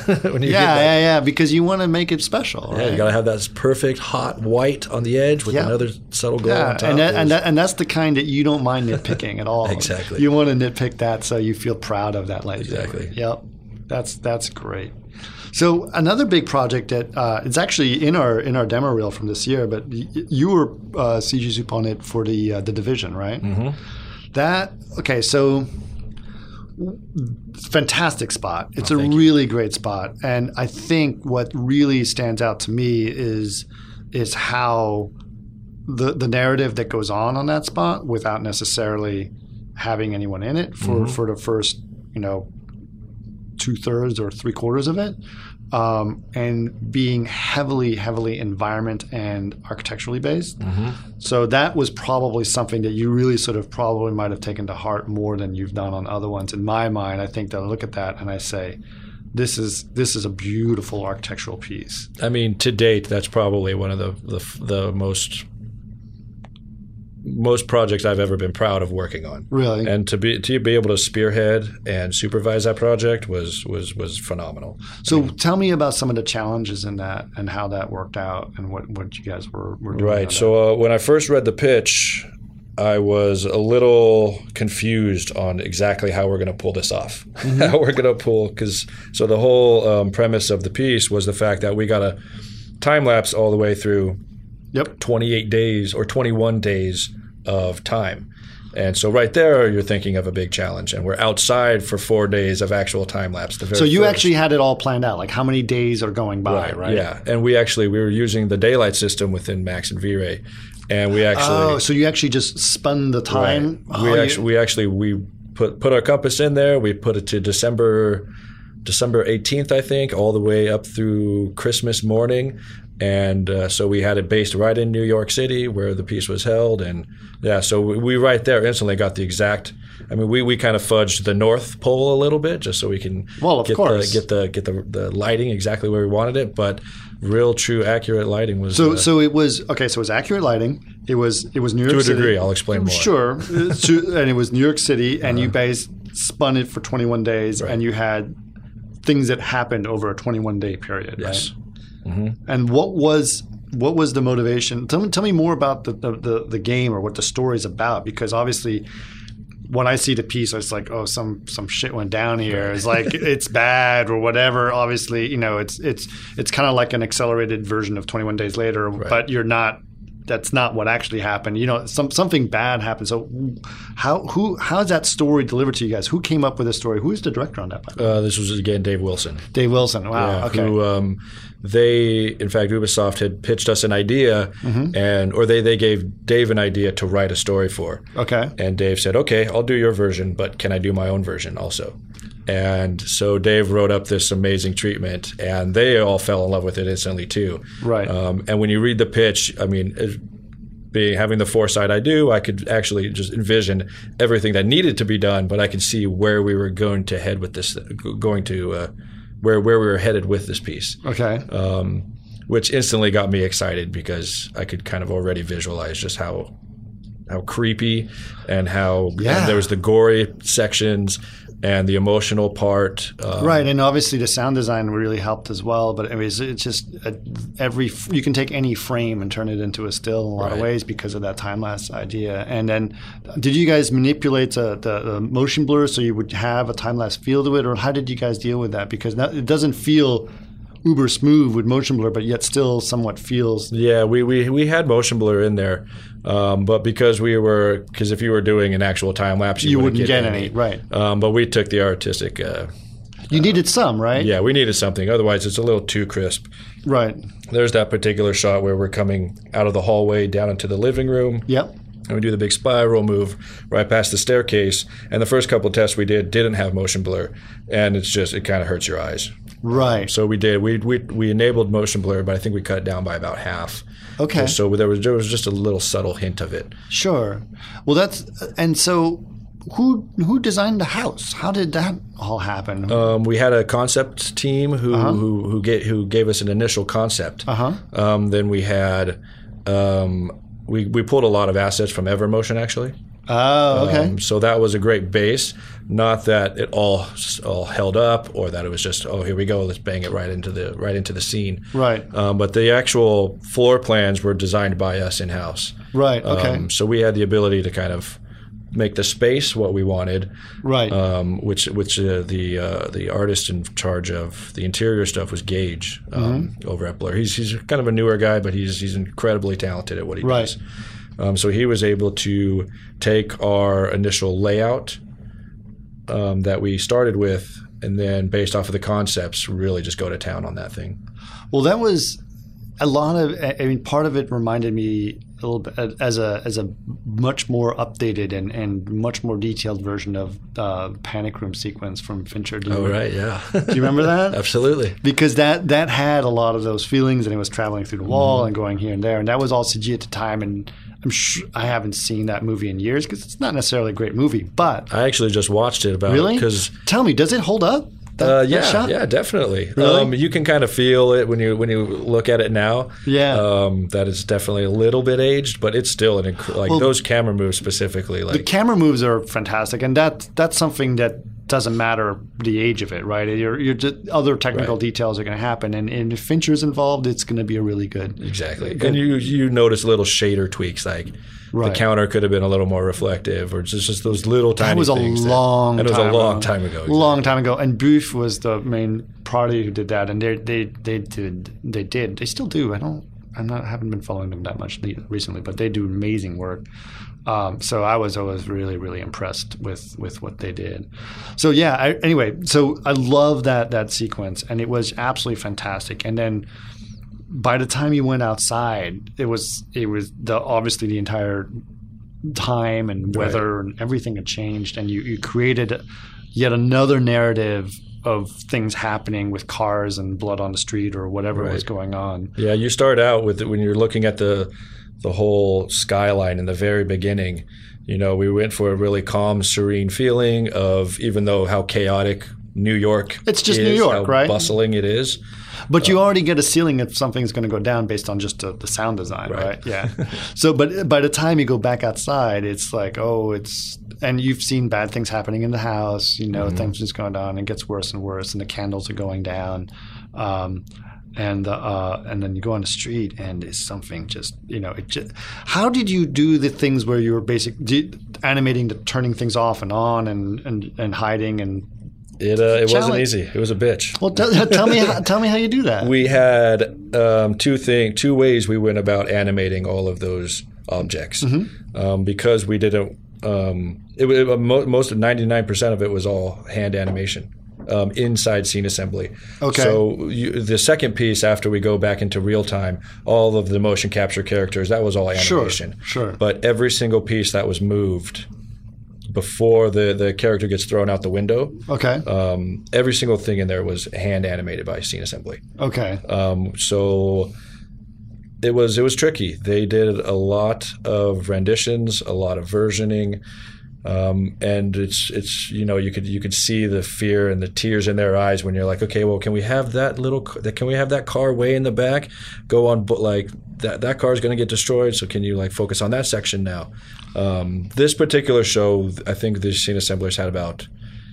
Speaker 1: Because you want to make it special. Right?
Speaker 3: Yeah, you got to have that perfect hot white on the edge with another subtle glow on top.
Speaker 1: And that's the kind that you don't mind nitpicking at all.
Speaker 3: Exactly.
Speaker 1: You want to nitpick that so you feel proud of that lightsaber.
Speaker 3: Exactly.
Speaker 1: Yep. That's great. So another big project that it's actually in our demo reel from this year, but you were CG Soup on it for the Division, right? Mm-hmm. So fantastic spot. It's a really great spot, and I think what really stands out to me is how the narrative that goes on that spot without necessarily having anyone in it for the first 2/3 or 3/4 of it, and being heavily environment and architecturally based. So that was probably something that you really sort of probably might have taken to heart more than you've done on other ones. In my mind, I think that I look at that and I say, this is a beautiful architectural piece.
Speaker 3: I mean, to date, that's probably one of the most projects I've ever been proud of working on.
Speaker 1: Really?
Speaker 3: And to be able to spearhead and supervise that project was phenomenal.
Speaker 1: So tell me about some of the challenges in that and how that worked out and what you guys were doing.
Speaker 3: Right. So when I first read the pitch, I was a little confused on exactly how we're going to pull this off. How we're going to pull so the whole premise of the piece was the fact that we got a time lapse all the way through 28 days or 21 days of time. And so right there, you're thinking of a big challenge. And we're outside for 4 days of actual time lapse.
Speaker 1: So you actually had it all planned out, like how many days are going by, right?
Speaker 3: Yeah. And we were using the daylight system within Max and V-Ray. And we actually...
Speaker 1: Oh, so you actually just spun the time?
Speaker 3: Right. We put our compass in there. We put it to December 18th, I think, all the way up through Christmas morning. And so we had it based right in New York City where the piece was held. And so we right there instantly got the exact – I mean, we kind of fudged the North Pole a little bit just so we can get the lighting exactly where we wanted it. But real, true, accurate lighting was
Speaker 1: So it was – okay, so it was accurate lighting. It was New York City.
Speaker 3: To a degree. I'll explain more.
Speaker 1: Sure. And it was New York City, and you guys spun it for 21 days, and you had things that happened over a 21-day period,
Speaker 3: yes.
Speaker 1: Right? Mm-hmm. And what was the motivation? Tell me more about the game or what the story is about, because obviously when I see the piece, it's like, oh, some shit went down here. It's like it's bad or whatever. Obviously, it's kind of like an accelerated version of 21 Days Later, but you're not that's not what actually happened. You know, something bad happened. So how's that story delivered to you guys? Who came up with the story? Who's the director on that?
Speaker 3: This was again Dave Wilson.
Speaker 1: Dave Wilson. Wow.
Speaker 3: Yeah,
Speaker 1: okay.
Speaker 3: Who, in fact, Ubisoft had pitched us an idea, or they gave Dave an idea to write a story for.
Speaker 1: Okay.
Speaker 3: And Dave said, "Okay, I'll do your version, but can I do my own version also?" And so Dave wrote up this amazing treatment, and they all fell in love with it instantly too.
Speaker 1: Right.
Speaker 3: And when you read the pitch, I mean, having the foresight I do, I could actually just envision everything that needed to be done, but I could see where we were going to head with this, where we were headed with this piece.
Speaker 1: Okay.
Speaker 3: Which instantly got me excited because I could kind of already visualize just how creepy and how and there was the gory sections and the emotional part.
Speaker 1: Right, and obviously the sound design really helped as well. But it's just you can take any frame and turn it into a still in a lot of ways because of that time-lapse idea. And then did you guys manipulate the motion blur so you would have a time-lapse feel to it? Or how did you guys deal with that? Because it doesn't feel uber smooth with motion blur, but yet still somewhat feels.
Speaker 3: Yeah, we had motion blur in there, but because if you were doing an actual time lapse, you wouldn't get any.
Speaker 1: Right.
Speaker 3: But we took the artistic.
Speaker 1: You needed some, right?
Speaker 3: Yeah, we needed something. Otherwise, it's a little too crisp.
Speaker 1: Right.
Speaker 3: There's that particular shot where we're coming out of the hallway down into the living room.
Speaker 1: Yep.
Speaker 3: And we do the big spiral move right past the staircase. And the first couple of tests we didn't have motion blur, and it kind of hurts your eyes.
Speaker 1: Right.
Speaker 3: So we did. We enabled motion blur, but I think we cut it down by about half.
Speaker 1: Okay.
Speaker 3: So there was just a little subtle hint of it.
Speaker 1: Sure. Well, so who designed the house? How did that all happen?
Speaker 3: We had a concept team who gave us an initial concept. Then we had we pulled a lot of assets from Evermotion actually.
Speaker 1: Oh, okay.
Speaker 3: So that was a great base. Not that it all held up, or that it was just, oh, here we go, let's bang it right into the scene.
Speaker 1: Right.
Speaker 3: But the actual floor plans were designed by us in house.
Speaker 1: Right. Okay.
Speaker 3: So we had the ability to kind of make the space what we wanted.
Speaker 1: Right.
Speaker 3: Which the artist in charge of the interior stuff was Gage over at Blur. He's kind of a newer guy, but he's incredibly talented at what he does. So he was able to take our initial layout that we started with, and then based off of the concepts, really just go to town on that thing.
Speaker 1: Well, that was a lot of. I mean, part of it reminded me a little bit as a much more updated and much more detailed version of the Panic Room sequence from Fincher.
Speaker 3: Right, yeah.
Speaker 1: Do you remember that?
Speaker 3: Absolutely.
Speaker 1: Because that had a lot of those feelings, and it was traveling through the wall and going here and there, and that was all CG at the time. And I'm sure I haven't seen that movie in years because it's not necessarily a great movie. But
Speaker 3: I actually just watched it
Speaker 1: really. Tell me, does it hold up?
Speaker 3: Yeah,
Speaker 1: shot?
Speaker 3: Yeah, definitely.
Speaker 1: Really?
Speaker 3: You can kind of feel it when you look at it now.
Speaker 1: Yeah,
Speaker 3: that it's definitely a little bit aged, but it's still those camera moves specifically.
Speaker 1: The camera moves are fantastic, and that's something that doesn't matter the age of it, right? You're just, other technical details are going to happen, and if Fincher's involved, it's going to be a really good.
Speaker 3: Exactly, and you notice little shader tweaks like. Right. The counter could have been a little more reflective, or just those little tiny things.
Speaker 1: That was a long
Speaker 3: time ago. Exactly.
Speaker 1: Long time ago. And Booth was the main party who did that, and they still do. I haven't been following them that much recently, but they do amazing work. So I was always really, really impressed with what they did. So yeah. So I love that sequence, and it was absolutely fantastic. And then. By the time you went outside, it was obviously the entire time and weather and everything had changed, and you created yet another narrative of things happening with cars and blood on the street or whatever was going on.
Speaker 3: Yeah, you start out with when you're looking at the whole skyline in the very beginning. You know, we went for a really calm, serene feeling of, even though how chaotic New York
Speaker 1: it's just New York,
Speaker 3: how
Speaker 1: right?
Speaker 3: Bustling it is.
Speaker 1: But you already get a feeling if something's going to go down based on just the sound design, right? Yeah. So, but by the time you go back outside, it's like, and you've seen bad things happening in the house. You know, things just going down, and it gets worse and worse, and the candles are going down, and then you go on the street, and it's something just, how did you do the things where you were animating turning things off and on and hiding and
Speaker 3: It wasn't easy. It was a bitch.
Speaker 1: Well, tell me how you do that.
Speaker 3: We had two ways we went about animating all of those objects, because we didn't. Most of 99% of it was all hand animation inside scene assembly.
Speaker 1: Okay.
Speaker 3: So the second piece, after we go back into real time, all of the motion capture characters, that was all animation.
Speaker 1: Sure.
Speaker 3: But every single piece that was moved before the character gets thrown out the window, every single thing in there was hand animated by scene assembly.
Speaker 1: Okay.
Speaker 3: So it was tricky. They did a lot of renditions, a lot of versioning, and it's you could see the fear and the tears in their eyes when you're like, okay, well, can we have that car way in the back go on, like that car is going to get destroyed, so can you like focus on that section now? This particular show, I think the scene assemblers had about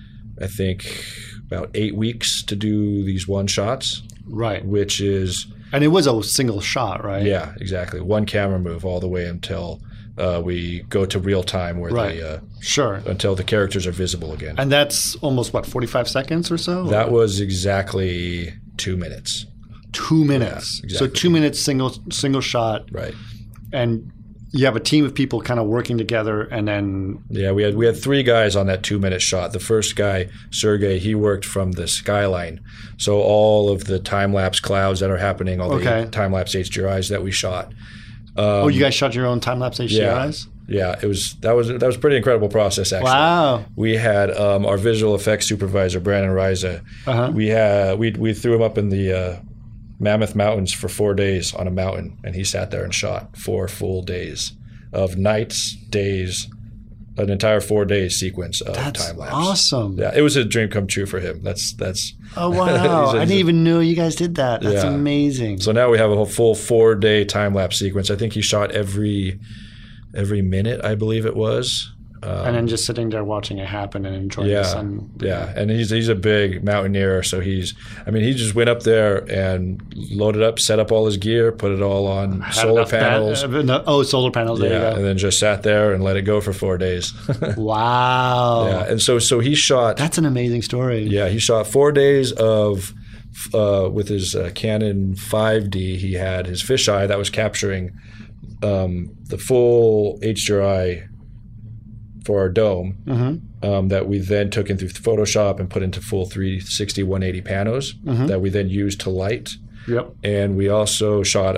Speaker 3: 8 weeks to do these one shots,
Speaker 1: right?
Speaker 3: Which is.
Speaker 1: And it was a single shot, right?
Speaker 3: Yeah, exactly. One camera move all the way until we go to real time where until the characters are visible again.
Speaker 1: And that's almost, 45 seconds or so?
Speaker 3: That was exactly 2 minutes.
Speaker 1: 2 minutes. Yeah, exactly. So 2 minutes single shot.
Speaker 3: Right.
Speaker 1: And you have a team of people kind of working together, and then
Speaker 3: we had 3 guys on that 2 minute shot. The first guy, Sergey, he worked from the skyline, so all of the time lapse clouds that are happening, all the time lapse HDRIs that we shot.
Speaker 1: You guys shot your own time lapse HDRIs?
Speaker 3: Yeah, that was a pretty incredible process actually.
Speaker 1: Wow.
Speaker 3: We had our visual effects supervisor Brandon Riza. We threw him up in the Mammoth Mountains for 4 days on a mountain, and he sat there and shot 4 full days of nights, days, an entire 4 day sequence of time lapse.
Speaker 1: Awesome.
Speaker 3: Yeah, it was a dream come true for him. That's.
Speaker 1: Oh wow! I didn't even know you guys did that. That's amazing.
Speaker 3: So now we have a whole full 4 day time lapse sequence. I think he shot every minute, I believe it was.
Speaker 1: And then just sitting there watching it happen and enjoying the sun.
Speaker 3: Yeah, and he's a big mountaineer, so he just went up there and loaded up, set up all his gear, put it all on solar panels.
Speaker 1: Solar panels, there you go.
Speaker 3: And then just sat there and let it go for 4 days.
Speaker 1: Wow.
Speaker 3: Yeah, and so he shot.
Speaker 1: That's an amazing story.
Speaker 3: Yeah, he shot 4 days of with his Canon 5D. He had his fisheye that was capturing the full HDRI for our dome, that we then took in through Photoshop and put into full 360 180 panos that we then used to light.
Speaker 1: Yep.
Speaker 3: And we also shot a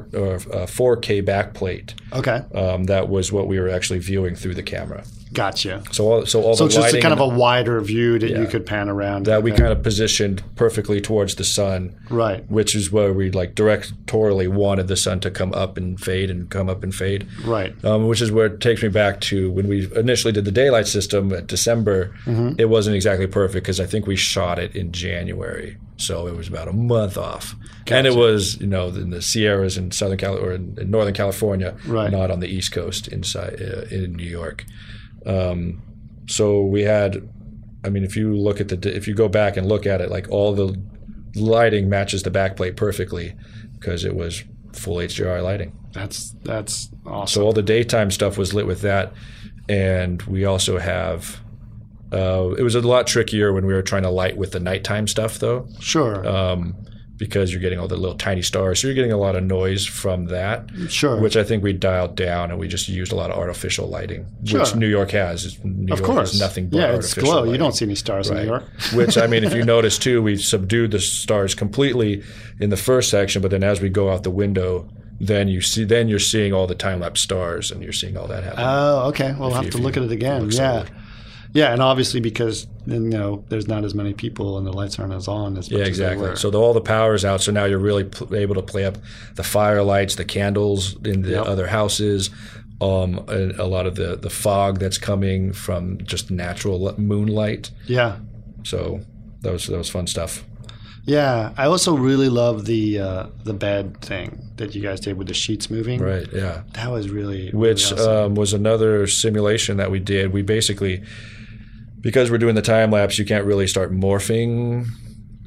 Speaker 3: 4K backplate.
Speaker 1: Okay.
Speaker 3: That was what we were actually viewing through the camera.
Speaker 1: Gotcha.
Speaker 3: So it's
Speaker 1: just kind of a wider view that you could pan around.
Speaker 3: That we kind of positioned perfectly towards the sun.
Speaker 1: Right.
Speaker 3: Which is where we directorially wanted the sun to come up and fade and come up and fade.
Speaker 1: Right.
Speaker 3: Which is where it takes me back to when we initially did the daylight system at December. It wasn't exactly perfect because I think we shot it in January. So it was about a month off. Gotcha. And it was, in the Sierras in Southern California or in Northern California, not on the East Coast inside in New York. So we had, if you go back and look at it, like all the lighting matches the backplate perfectly because it was full HDR lighting.
Speaker 1: That's awesome.
Speaker 3: So all the daytime stuff was lit with that, and we also have. It was a lot trickier when we were trying to light with the nighttime stuff, though.
Speaker 1: Sure.
Speaker 3: Because you're getting all the little tiny stars, so you're getting a lot of noise from that.
Speaker 1: Sure.
Speaker 3: Which I think we dialed down, and we just used a lot of artificial lighting, which New York has.
Speaker 1: Of course,
Speaker 3: has nothing but artificial
Speaker 1: it's glow.
Speaker 3: Lighting.
Speaker 1: You don't see any stars in New York.
Speaker 3: Which if you notice too, we subdued the stars completely in the first section, but then as we go out the window. Then you're seeing all the time lapse stars, and you're seeing all that happen.
Speaker 1: Oh, okay. Well, I'll have to look at it again. Yeah, and obviously because there's not as many people and the lights aren't as on as much as they were.
Speaker 3: So all the power's out. So now you're really able to play up the fire lights, the candles in the other houses, and a lot of the fog that's coming from just natural moonlight.
Speaker 1: Yeah.
Speaker 3: So that was fun stuff.
Speaker 1: Yeah, I also really love the bed thing that you guys did with the sheets moving.
Speaker 3: Right. Yeah.
Speaker 1: That was really
Speaker 3: which
Speaker 1: awesome.
Speaker 3: Was another simulation that we did. We basically, because we're doing the time lapse, you can't really start morphing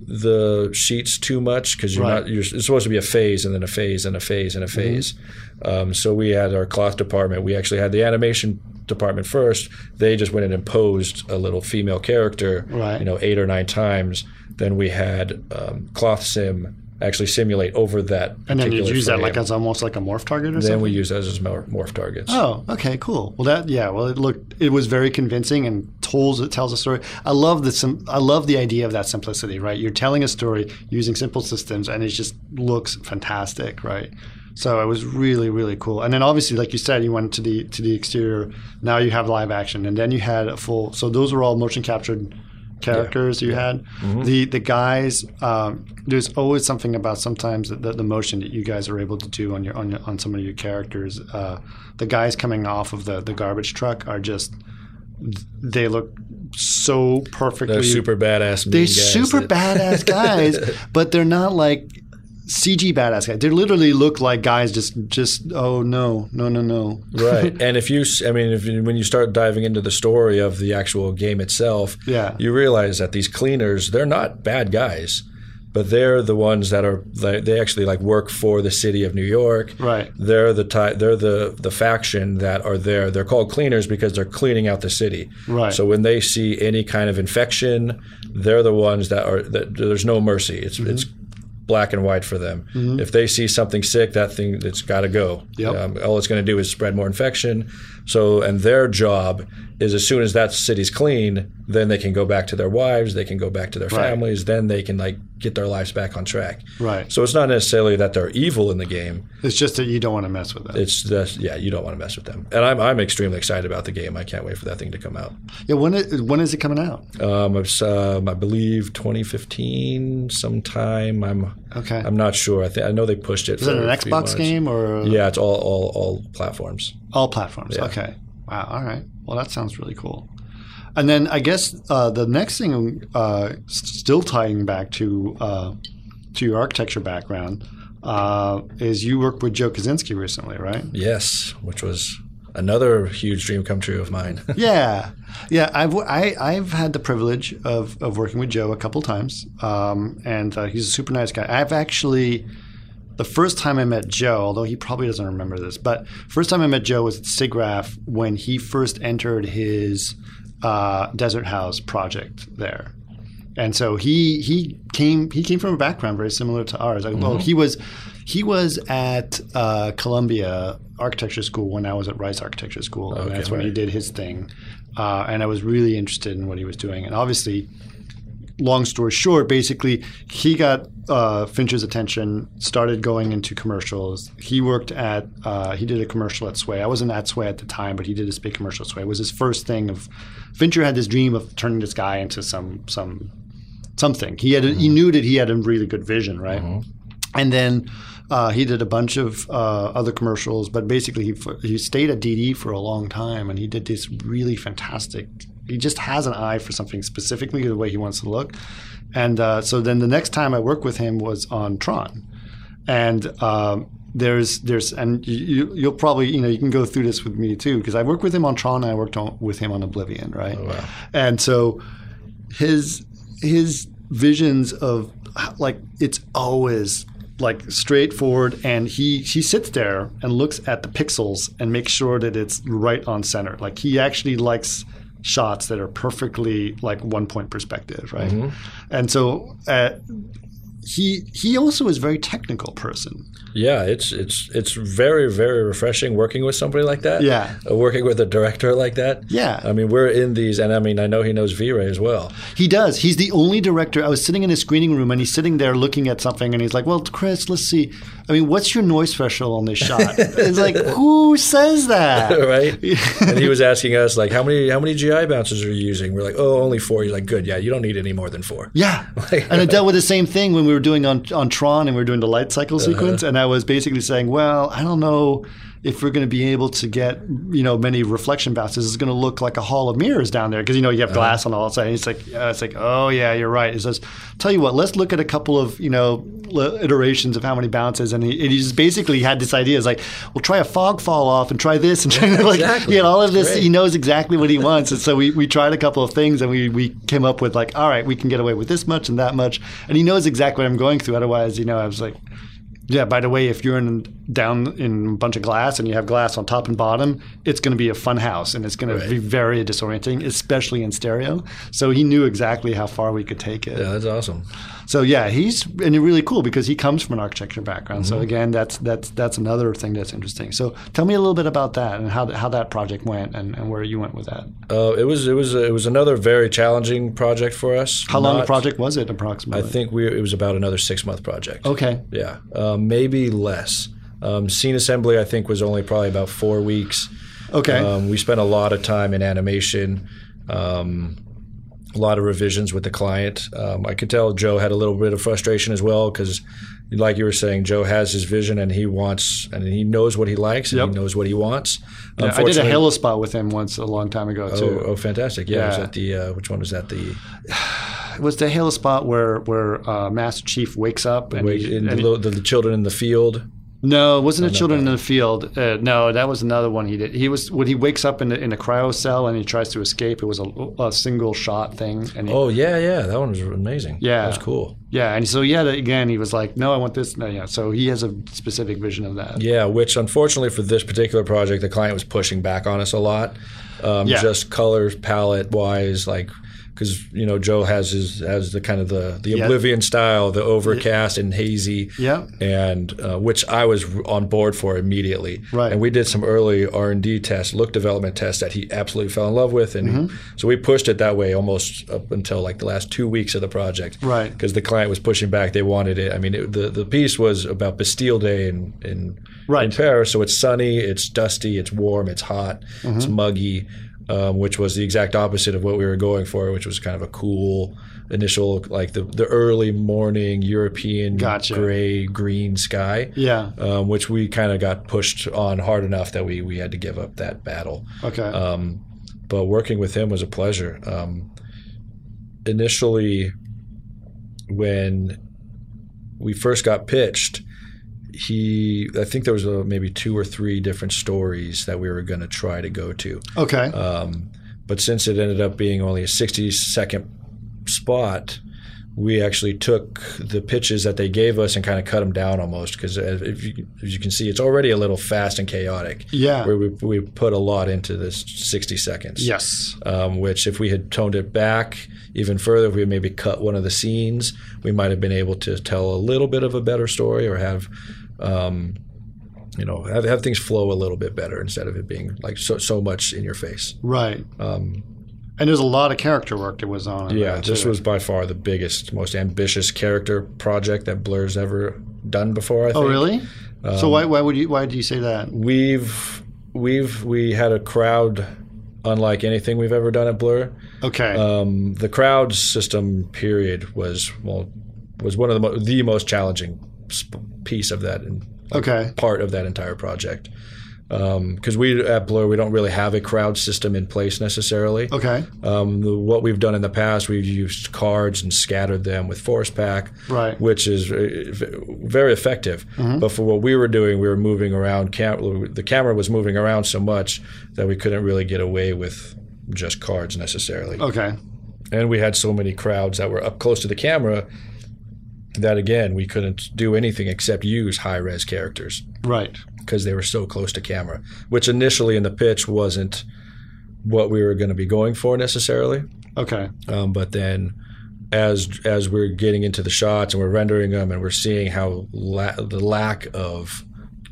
Speaker 3: the sheets too much because it's supposed to be a phase and then a phase and a phase and a phase. So we had our cloth department. We actually had the animation department first. They just went and imposed a little female character, 8 or 9 times. Then we had cloth sim actually simulate over that.
Speaker 1: And then you use that like as almost like a morph target or something?
Speaker 3: Then we use that as morph targets.
Speaker 1: Oh, okay, cool. Well, it was very convincing and it tells a story. I love the idea of that simplicity, right? You're telling a story using simple systems and it just looks fantastic, right? So it was really, really cool. And then obviously, like you said, you went to the exterior. Now you have live action. And then you had so those were all motion captured characters you had. The guys, there's always something about sometimes the motion that you guys are able to do on some of your characters. The guys coming off of the garbage truck are just, they look so perfectly.
Speaker 3: They're super badass.
Speaker 1: They're super badass guys, but they're not like CG badass guys. They literally look like guys just oh no.
Speaker 3: Right. And when you start diving into the story of the actual game itself, you realize that these cleaners, they're not bad guys, but they're the ones that are they actually like work for the city of New York.
Speaker 1: Right.
Speaker 3: They're the faction that are there. They're called cleaners because they're cleaning out the city.
Speaker 1: Right.
Speaker 3: So when they see any kind of infection, they're the ones that there's no mercy. It's black and white for them. If they see something sick, that's got to go.
Speaker 1: Yep.
Speaker 3: All it's going to do is spread more infection. So, and their job is as soon as that city's clean, then they can go back to their wives, they can go back to their families, then they can like get their lives back on track.
Speaker 1: Right.
Speaker 3: So it's not necessarily that they're evil in the game.
Speaker 1: It's just that you don't want to mess with them.
Speaker 3: It's just, you don't want to mess with them. And I'm extremely excited about the game. I can't wait for that thing to come out.
Speaker 1: Yeah. When is it coming out?
Speaker 3: It's, I believe 2015 sometime. I'm not sure. I know they pushed it.
Speaker 1: Is it an Xbox game or?
Speaker 3: Yeah, it's all platforms.
Speaker 1: All platforms. Yeah. Okay. Wow. All right. Well, that sounds really cool. And then I guess the next thing, still tying back to your architecture background, is you worked with Joe Kosinski recently, right?
Speaker 3: Yes, which was another huge dream come true of mine.
Speaker 1: Yeah. I've had the privilege of working with Joe a couple times, and he's a super nice guy. I've actually. The first time I met Joe, although he probably doesn't remember this, but first time I met Joe was at SIGGRAPH when he first entered his Desert House project there. And so he came from a background very similar to ours. Well, he was at Columbia Architecture School when I was at Rice Architecture School, and that's when he did his thing. And I was really interested in what he was doing. And obviously, long story short, basically, he got Fincher's attention, started going into commercials. He worked at he did a commercial at Sway. I wasn't at Sway at the time, but he did this big commercial at Sway. It was his first thing of Fincher had this dream of turning this guy into something. He knew that he had a really good vision, right? And then he did a bunch of other commercials, but basically he stayed at DD for a long time, and he did this really fantastic. He just has an eye for something specifically the way he wants to look. And so then the next time I worked with him was on Tron. And and you'll probably, you can go through this with me too, because I worked with him on Tron and I worked with him on Oblivion, right?
Speaker 3: Oh, wow.
Speaker 1: And so his visions of like, it's always like straightforward, and he sits there and looks at the pixels and makes sure that it's right on center. Like he actually likes shots that are perfectly like 1 point perspective, right? And so he also is a very technical person.
Speaker 3: Yeah, it's very, very refreshing working with somebody like that.
Speaker 1: Yeah.
Speaker 3: Working with a director like that.
Speaker 1: Yeah.
Speaker 3: I mean, we're in these, and I mean, I know he knows V-Ray as well.
Speaker 1: He does. He's the only director. I was sitting in his screening room, and he's sitting there looking at something, and he's like, well, Chris, let's see. I mean, what's your noise threshold on this shot? It's like, who says that?
Speaker 3: Right? And he was asking us, like, how many GI bounces are you using? We're like, oh, only 4. He's like, good. Yeah, you don't need any more than 4.
Speaker 1: Yeah. And I dealt with the same thing when we were doing on Tron, and we were doing the light cycle sequence, and I was basically saying, well, I don't know if we're going to be able to get, many reflection bounces, it's going to look like a hall of mirrors down there because, you have glass on all sides. It's like, oh, yeah, you're right. It says, tell you what, let's look at a couple of, iterations of how many bounces. And he just basically had this idea. It's like, we'll try a fog fall off and try this and try
Speaker 3: exactly.
Speaker 1: All of this.
Speaker 3: Great.
Speaker 1: He knows exactly what he wants. And so we tried a couple of things and we came up with like, all right, we can get away with this much and that much. And he knows exactly what I'm going through. Otherwise, I was like, yeah, by the way, if you're down in a bunch of glass and you have glass on top and bottom, it's going to be a fun house and it's going to be very disorienting, especially in stereo. So he knew exactly how far we could take it.
Speaker 3: Yeah, that's awesome.
Speaker 1: So yeah, he's really cool because he comes from an architecture background. Mm-hmm. So again, that's another thing that's interesting. So tell me a little bit about that and how that project went and where you went with that.
Speaker 3: It was another very challenging project for us.
Speaker 1: How long a project was it approximately?
Speaker 3: I think it was about another 6-month project.
Speaker 1: Okay.
Speaker 3: Yeah, maybe less. Scene assembly I think was only probably about 4 weeks.
Speaker 1: Okay.
Speaker 3: We spent a lot of time in animation. A lot of revisions with the client. I could tell Joe had a little bit of frustration as well because, like you were saying, Joe has his vision and he knows what he likes and he knows what he wants.
Speaker 1: Yeah, I did a Halo spot with him once a long time ago too.
Speaker 3: Oh, fantastic! Yeah, it was at the which one was that?
Speaker 1: It was the Halo spot where Master Chief wakes up and
Speaker 3: the children in the field.
Speaker 1: No, it wasn't Children in the Field. No, that was another one he did. When he wakes up in a cryo cell and he tries to escape, it was a single shot thing. And
Speaker 3: that one was amazing.
Speaker 1: Yeah,
Speaker 3: that was cool.
Speaker 1: Yeah, and so again, he was like, "No, I want this." No, yeah, so he has a specific vision of that.
Speaker 3: Yeah, which unfortunately for this particular project, the client was pushing back on us a lot. Just color palette wise, like. Because Joe has the kind of the Oblivion style, the overcast and hazy, and which I was on board for immediately.
Speaker 1: Right.
Speaker 3: And we did some early R&D tests, look development tests that he absolutely fell in love with, and so we pushed it that way almost up until like the last 2 weeks of the project.
Speaker 1: Right.
Speaker 3: Because the client was pushing back; they wanted it. I mean, the piece was about Bastille Day in Paris, so it's sunny, it's dusty, it's warm, it's hot, it's muggy. Which was the exact opposite of what we were going for, which was kind of a cool initial, like the early morning European gray green sky.
Speaker 1: Yeah.
Speaker 3: Which we kind of got pushed on hard enough that we had to give up that battle.
Speaker 1: Okay.
Speaker 3: But working with him was a pleasure. Initially, when we first got pitched, I think there was maybe 2 or 3 different stories that we were going to try to go to.
Speaker 1: Okay.
Speaker 3: But since it ended up being only a 60-second spot, we actually took the pitches that they gave us and kind of cut them down almost because as you can see, it's already a little fast and chaotic.
Speaker 1: Yeah.
Speaker 3: Where we put a lot into this 60 seconds.
Speaker 1: Yes.
Speaker 3: Which if we had toned it back even further, if we had maybe cut one of the scenes, we might have been able to tell a little bit of a better story or have have things flow a little bit better instead of it being like so much in your face.
Speaker 1: Right. And there's a lot of character work that was on.
Speaker 3: Yeah, this was by far the biggest, most ambitious character project that Blur's ever done before, I think.
Speaker 1: Oh, really? So why did you say that?
Speaker 3: We had a crowd unlike anything we've ever done at Blur.
Speaker 1: Okay.
Speaker 3: The crowd system period was one of the most challenging piece of that part of that entire project. Because we at Blur, we don't really have a crowd system in place necessarily.
Speaker 1: Okay.
Speaker 3: What we've done in the past, we've used cards and scattered them with Force Pack,
Speaker 1: right,
Speaker 3: which is very effective. Mm-hmm. But for what we were doing, we were moving around. The camera was moving around so much that we couldn't really get away with just cards necessarily.
Speaker 1: Okay.
Speaker 3: And we had so many crowds that were up close to the camera that, again, we couldn't do anything except use high-res characters.
Speaker 1: Right.
Speaker 3: Because they were so close to camera, which initially in the pitch wasn't what we were going to be going for necessarily.
Speaker 1: Okay.
Speaker 3: But then as we're getting into the shots and we're rendering them and we're seeing how the lack of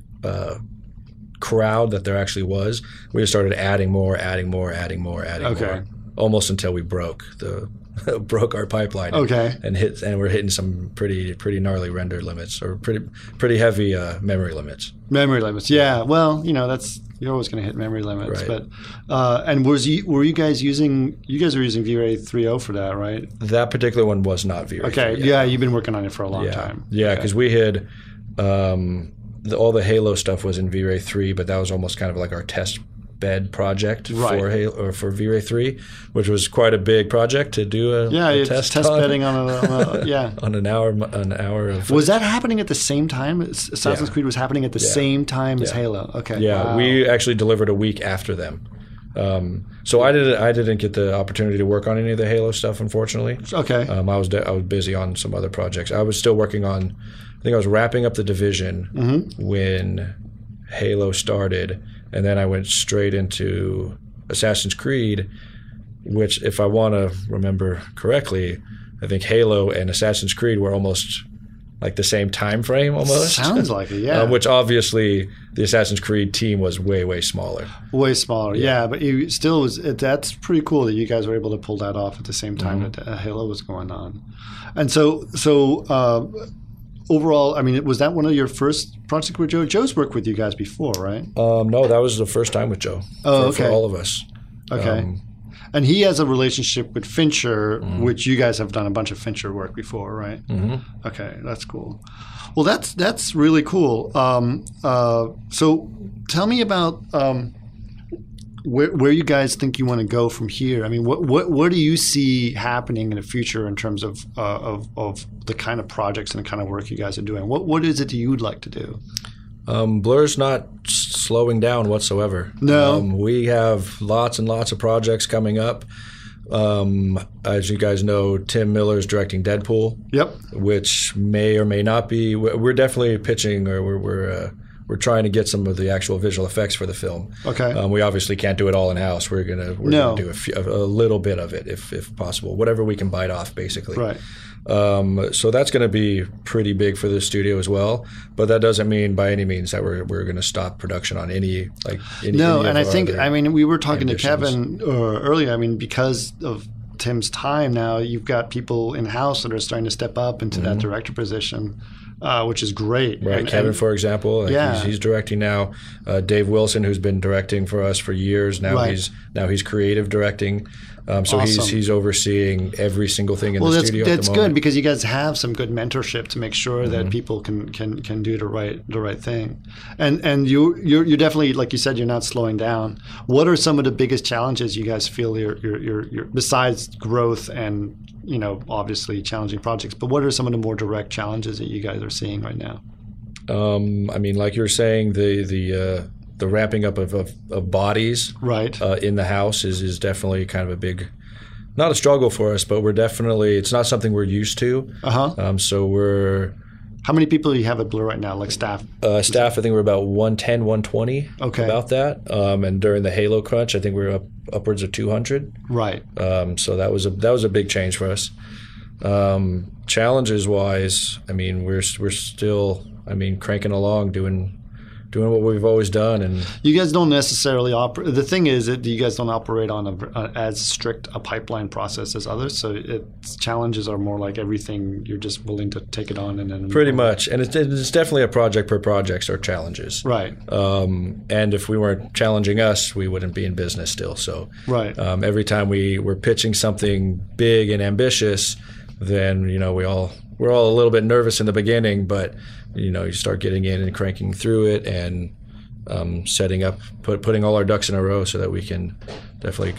Speaker 3: crowd that there actually was, we just started adding more, more, almost until we broke our pipeline.
Speaker 1: Okay.
Speaker 3: And we're hitting some pretty gnarly render limits or pretty heavy memory limits.
Speaker 1: Memory limits, yeah. Well, you're always going to hit memory limits, right. But and were you guys using V-Ray 3.0 for that, right?
Speaker 3: That particular one was not V-Ray.
Speaker 1: Okay,
Speaker 3: 3.0.
Speaker 1: Yeah, you've been working on it for a long time.
Speaker 3: Yeah, because we had all the Halo stuff was in V-Ray 3, but that was almost kind of like our test bed project for Halo, or for V-Ray 3, which was quite a big project to do a test
Speaker 1: bedding on
Speaker 3: on an hour of.
Speaker 1: Was that happening at the same time? Assassin's Creed was happening at the same time as Halo. Okay.
Speaker 3: Yeah, wow. We actually delivered a week after them. So I didn't get the opportunity to work on any of the Halo stuff, unfortunately.
Speaker 1: Okay.
Speaker 3: I was busy on some other projects. I was still working on. I think I was wrapping up the Division when Halo started, and then I went straight into Assassin's Creed, which, if I want to remember correctly, I think Halo and Assassin's Creed were almost like the same time frame almost.
Speaker 1: Sounds like it, yeah.
Speaker 3: Which obviously the Assassin's Creed team was way, way smaller.
Speaker 1: Way smaller, yeah. But you still that's pretty cool that you guys were able to pull that off at the same time that Halo was going on. And so overall, I mean, was that one of your first projects with Joe? Joe's worked with you guys before, right?
Speaker 3: No, that was the first time with Joe. For all of us.
Speaker 1: Okay. And he has a relationship with Fincher, which you guys have done a bunch of Fincher work before, right? Mm-hmm. Okay, that's cool. Well, that's really cool. So tell me about where you guys think you want to go from here. I mean, what do you see happening in the future in terms of the kind of projects and the kind of work you guys are doing? What is it that you would like to do?
Speaker 3: Blur's not slowing down whatsoever.
Speaker 1: No.
Speaker 3: We have lots and lots of projects coming up. As you guys know, Tim Miller's directing Deadpool.
Speaker 1: Yep. Which
Speaker 3: may or may not be. We're definitely pitching, or we're trying to get some of the actual visual effects for the film.
Speaker 1: Okay.
Speaker 3: We obviously can't do it all in house. We're gonna do a little bit of it if possible, whatever we can bite off, basically.
Speaker 1: Right.
Speaker 3: So that's going to be pretty big for the studio as well, but that doesn't mean by any means that we're going to stop production on any.
Speaker 1: No, and I think we were talking to Kevin earlier. I mean, because of Tim's time now, you've got people in house that are starting to step up into that director position, which is great.
Speaker 3: Right, Kevin, for example, he's directing now. Dave Wilson, who's been directing for us for years now, he's creative directing. So awesome. he's overseeing every single thing in the studio. Well,
Speaker 1: that's good because you guys have some good mentorship to make sure that people can do the right thing. And you're definitely, like you said, you're not slowing down. What are some of the biggest challenges you guys feel you're besides growth and obviously challenging projects? But what are some of the more direct challenges that you guys are seeing right now?
Speaker 3: I mean, like you were saying, the ramping up of bodies in the house is definitely kind of a big, not a struggle for us, but it's not something we're used to. So
Speaker 1: how many people do you have at Blur right now, like staff?
Speaker 3: Staff, I think we're about 110, 120.
Speaker 1: Okay.
Speaker 3: About that. And during the Halo crunch, I think we were upwards of 200.
Speaker 1: Right.
Speaker 3: So that was a big change for us. Challenges wise, I mean, we're still, cranking along, doing what we've always done. And
Speaker 1: you guys don't necessarily operate. The thing is that you guys don't operate on as strict a pipeline process as others. So challenges are more like everything. You're just willing to take it on and then
Speaker 3: pretty much. And it's definitely a project per project sort of challenges.
Speaker 1: Right.
Speaker 3: And if we weren't challenging us, we wouldn't be in business still. So
Speaker 1: right.
Speaker 3: Every time we're pitching something big and ambitious, then we're all a little bit nervous in the beginning, but you start getting in and cranking through it and setting up, putting all our ducks in a row so that we can definitely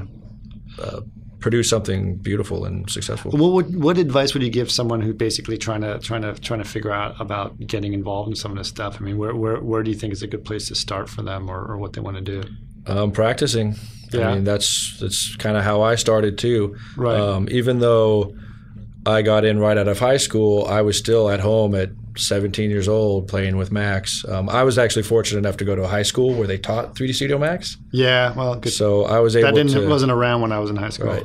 Speaker 3: produce something beautiful and successful.
Speaker 1: What advice would you give someone who basically trying to figure out about getting involved in some of this stuff? I mean, where do you think is a good place to start for them, or what they want to do?
Speaker 3: Practicing.
Speaker 1: Yeah.
Speaker 3: I mean, that's kind of how I started too.
Speaker 1: Right.
Speaker 3: Even though I got in right out of high school, I was still at home at 17 years old playing with Max. I was actually fortunate enough to go to a high school where they taught 3D Studio Max.
Speaker 1: Yeah, well, good.
Speaker 3: So I was able
Speaker 1: that wasn't around when I was in high school.
Speaker 3: Right.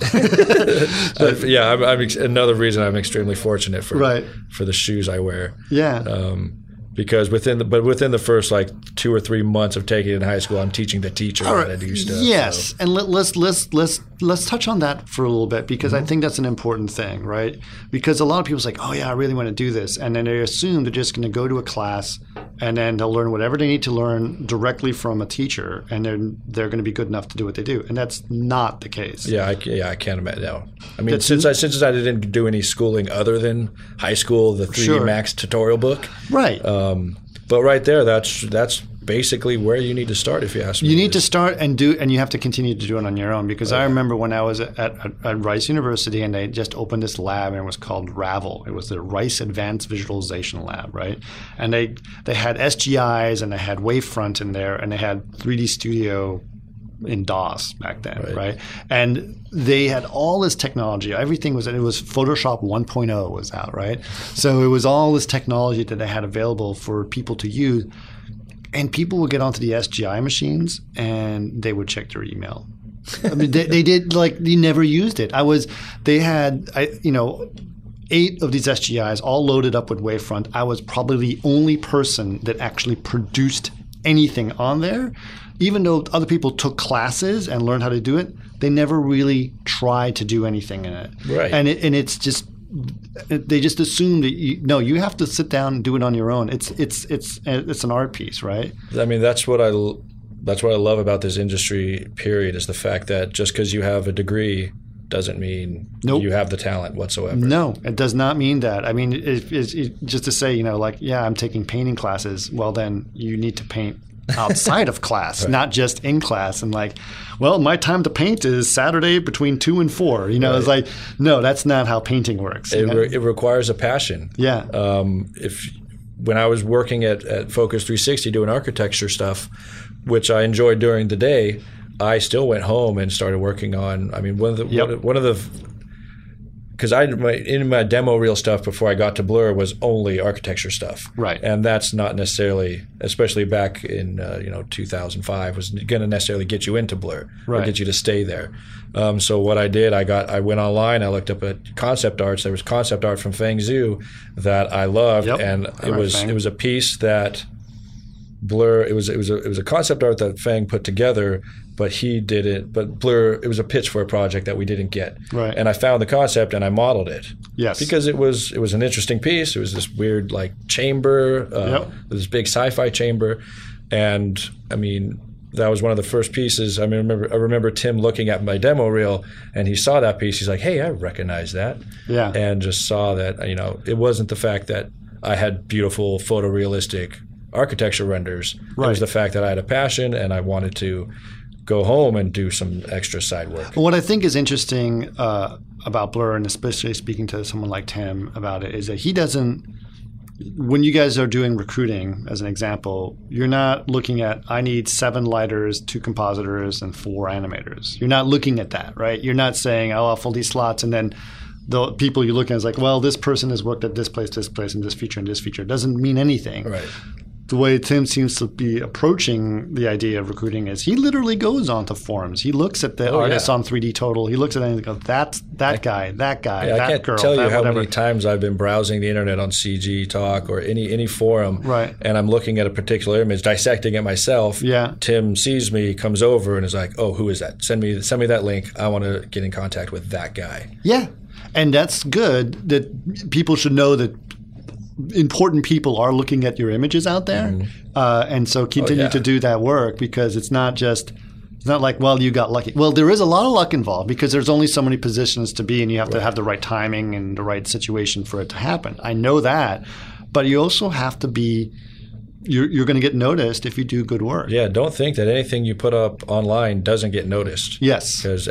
Speaker 3: I'm another reason I'm extremely fortunate for the shoes I wear.
Speaker 1: Yeah.
Speaker 3: Because within the first 2 or 3 months of taking it in high school, I'm teaching the teacher how to do stuff.
Speaker 1: Yes, so. And let's touch on that for a little bit because I think that's an important thing, right? Because a lot of people say, "Oh yeah, I really want to do this," and then they assume they're just going to go to a class and then they'll learn whatever they need to learn directly from a teacher, and then they're going to be good enough to do what they do, and that's not the case.
Speaker 3: Yeah, I can't imagine. No. I mean, since I didn't do any schooling other than high school, the 3D Max tutorial book,
Speaker 1: right?
Speaker 3: But right there, that's basically where you need to start, if you ask me.
Speaker 1: You need to start and you have to continue to do it on your own, because I remember when I was at Rice University and they just opened this lab, and it was called RAVEL. It was the Rice Advanced Visualization Lab, right? And they had SGIs and they had Wavefront in there, and they had 3D Studio in DOS back then, right? And they had all this technology. Everything was Photoshop 1.0 was out, right? So it was all this technology that they had available for people to use. And people would get onto the SGI machines and they would check their email. I mean, they did they never used it. They had 8 of these SGIs all loaded up with Wavefront. I was probably the only person that actually produced anything on there. Even though other people took classes and learned how to do it, they never really tried to do anything in it. Right. And it's just they just assume that you have to sit down and do it on your own. It's an art piece, right?
Speaker 3: I mean, that's what I love about this industry. Period, is the fact that just because you have a degree doesn't mean you have the talent whatsoever.
Speaker 1: No, it does not mean that. I mean, it's just to say, I'm taking painting classes. Well, then you need to paint outside of class, not just in class. And my time to paint is Saturday between 2 and 4. It's like, no, that's not how painting works.
Speaker 3: It requires a passion.
Speaker 1: Yeah.
Speaker 3: When I was working at Focus 360 doing architecture stuff, which I enjoyed during the day, I still went home and started working on. I mean, because in my demo reel stuff before I got to Blur was only architecture stuff,
Speaker 1: right? And
Speaker 3: that's not necessarily, especially back in 2005, was going to necessarily get you into Blur or get you to stay there. So what I did, I went online, I looked up at concept arts. There was concept art from Feng Zhu that I loved, and it was a piece that Blur. It was a concept art that Feng put together. But he did it. But Blur, it was a pitch for a project that we didn't get.
Speaker 1: Right.
Speaker 3: And I found the concept and I modeled it.
Speaker 1: Yes.
Speaker 3: Because it was an interesting piece. It was this weird chamber, this big sci-fi chamber, and I mean that was one of the first pieces. I remember Tim looking at my demo reel and he saw that piece. He's like, "Hey, I recognize that."
Speaker 1: Yeah.
Speaker 3: And just saw that it wasn't the fact that I had beautiful photorealistic architecture renders. Right. It was the fact that I had a passion and I wanted to go home and do some extra side work.
Speaker 1: What I think is interesting about Blur, and especially speaking to someone like Tim about it, is that he doesn't – when you guys are doing recruiting, as an example, you're not looking at I need 7 lighters, 2 compositors, and 4 animators. You're not looking at that, right? You're not saying, I'll fill these slots, and then the people you're looking at is like, well, this person has worked at this place, and this feature, and this feature. It doesn't mean anything.
Speaker 3: Right.
Speaker 1: The way Tim seems to be approaching the idea of recruiting is he literally goes onto forums. He looks at the artists on 3D Total. He looks at anything and goes, that's that guy, that guy, that girl,
Speaker 3: I can't tell you how many times I've been browsing the internet on CG Talk or any forum, and I'm looking at a particular image, dissecting it myself.
Speaker 1: Yeah.
Speaker 3: Tim sees me, comes over, and is like, "Oh, who is that? Send me that link. I want to get in contact with that guy."
Speaker 1: Yeah, and that's good. That people should know that important people are looking at your images out there, and so continue to do that work, because it's not like, well, you got lucky. Well, there is a lot of luck involved because there's only so many positions to be, and you have to have the right timing and the right situation for it to happen. I know that, but you also have to be you're going to get noticed if you do good work.
Speaker 3: Yeah, don't think that anything you put up online doesn't get noticed.
Speaker 1: Yes.
Speaker 3: Because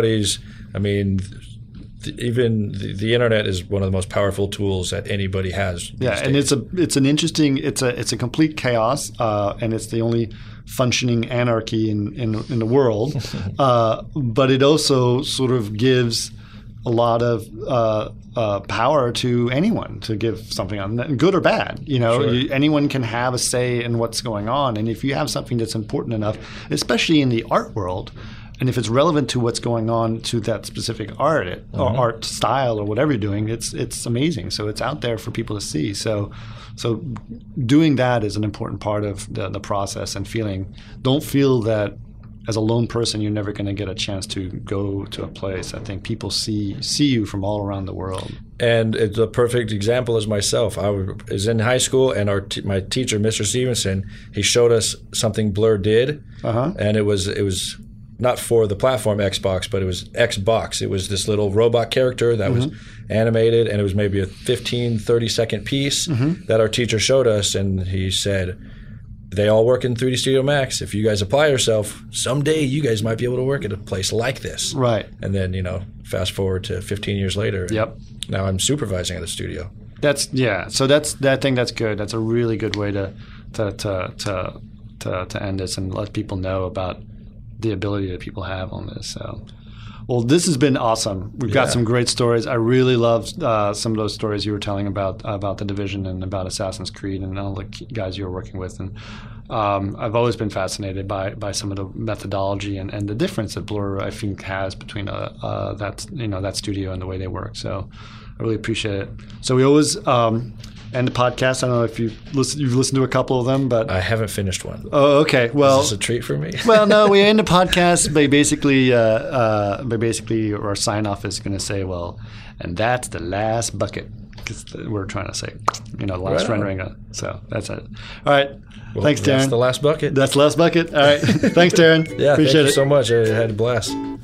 Speaker 3: even the internet is one of the most powerful tools that anybody has.
Speaker 1: Yeah, and it's a complete chaos, and it's the only functioning anarchy in the world. But it also sort of gives a lot of power to anyone to give something on, good or bad. Sure. Anyone can have a say in what's going on, and if you have something that's important enough, especially in the art world. And if it's relevant to what's going on to that specific art or art style or whatever you're doing, it's amazing. So it's out there for people to see. So doing that is an important part of the process, and don't feel that as a lone person you're never going to get a chance to go to a place. I think people see you from all around the world.
Speaker 3: And it's a perfect example is myself. I was in high school, and my teacher, Mr. Stevenson, he showed us something Blur did, and it was not for the platform Xbox, but it was Xbox. It was this little robot character that was animated, and it was maybe a 15, 30-second piece that our teacher showed us, and he said, they all work in 3D Studio Max. If you guys apply yourself, someday you guys might be able to work at a place like this.
Speaker 1: Right.
Speaker 3: And then, fast forward to 15 years later.
Speaker 1: Yep.
Speaker 3: Now I'm supervising at the studio.
Speaker 1: So I think that's good. That's a really good way to end this and let people know about the ability that people have on this. So, well, this has been awesome. We've got some great stories. I really loved some of those stories you were telling about the Division and about Assassin's Creed and all the guys you were working with. And I've always been fascinated by some of the methodology and the difference that Blur, I think, has between that studio and the way they work. So I really appreciate it. So we always end the podcast. I don't know if you've listened to a couple of them, but
Speaker 3: I haven't finished one.
Speaker 1: Oh, okay. Well,
Speaker 3: is this a treat for me?
Speaker 1: Well, no. We end the podcast by basically our sign off is going to say, well, and that's the last bucket, because we're trying to say, the last rendering. So that's it. All right.
Speaker 3: Well,
Speaker 1: thanks, Darren.
Speaker 3: That's the last bucket.
Speaker 1: That's the last bucket. All right. Thanks, Darren.
Speaker 3: Yeah.
Speaker 1: Appreciate
Speaker 3: thank you so much. I had a blast.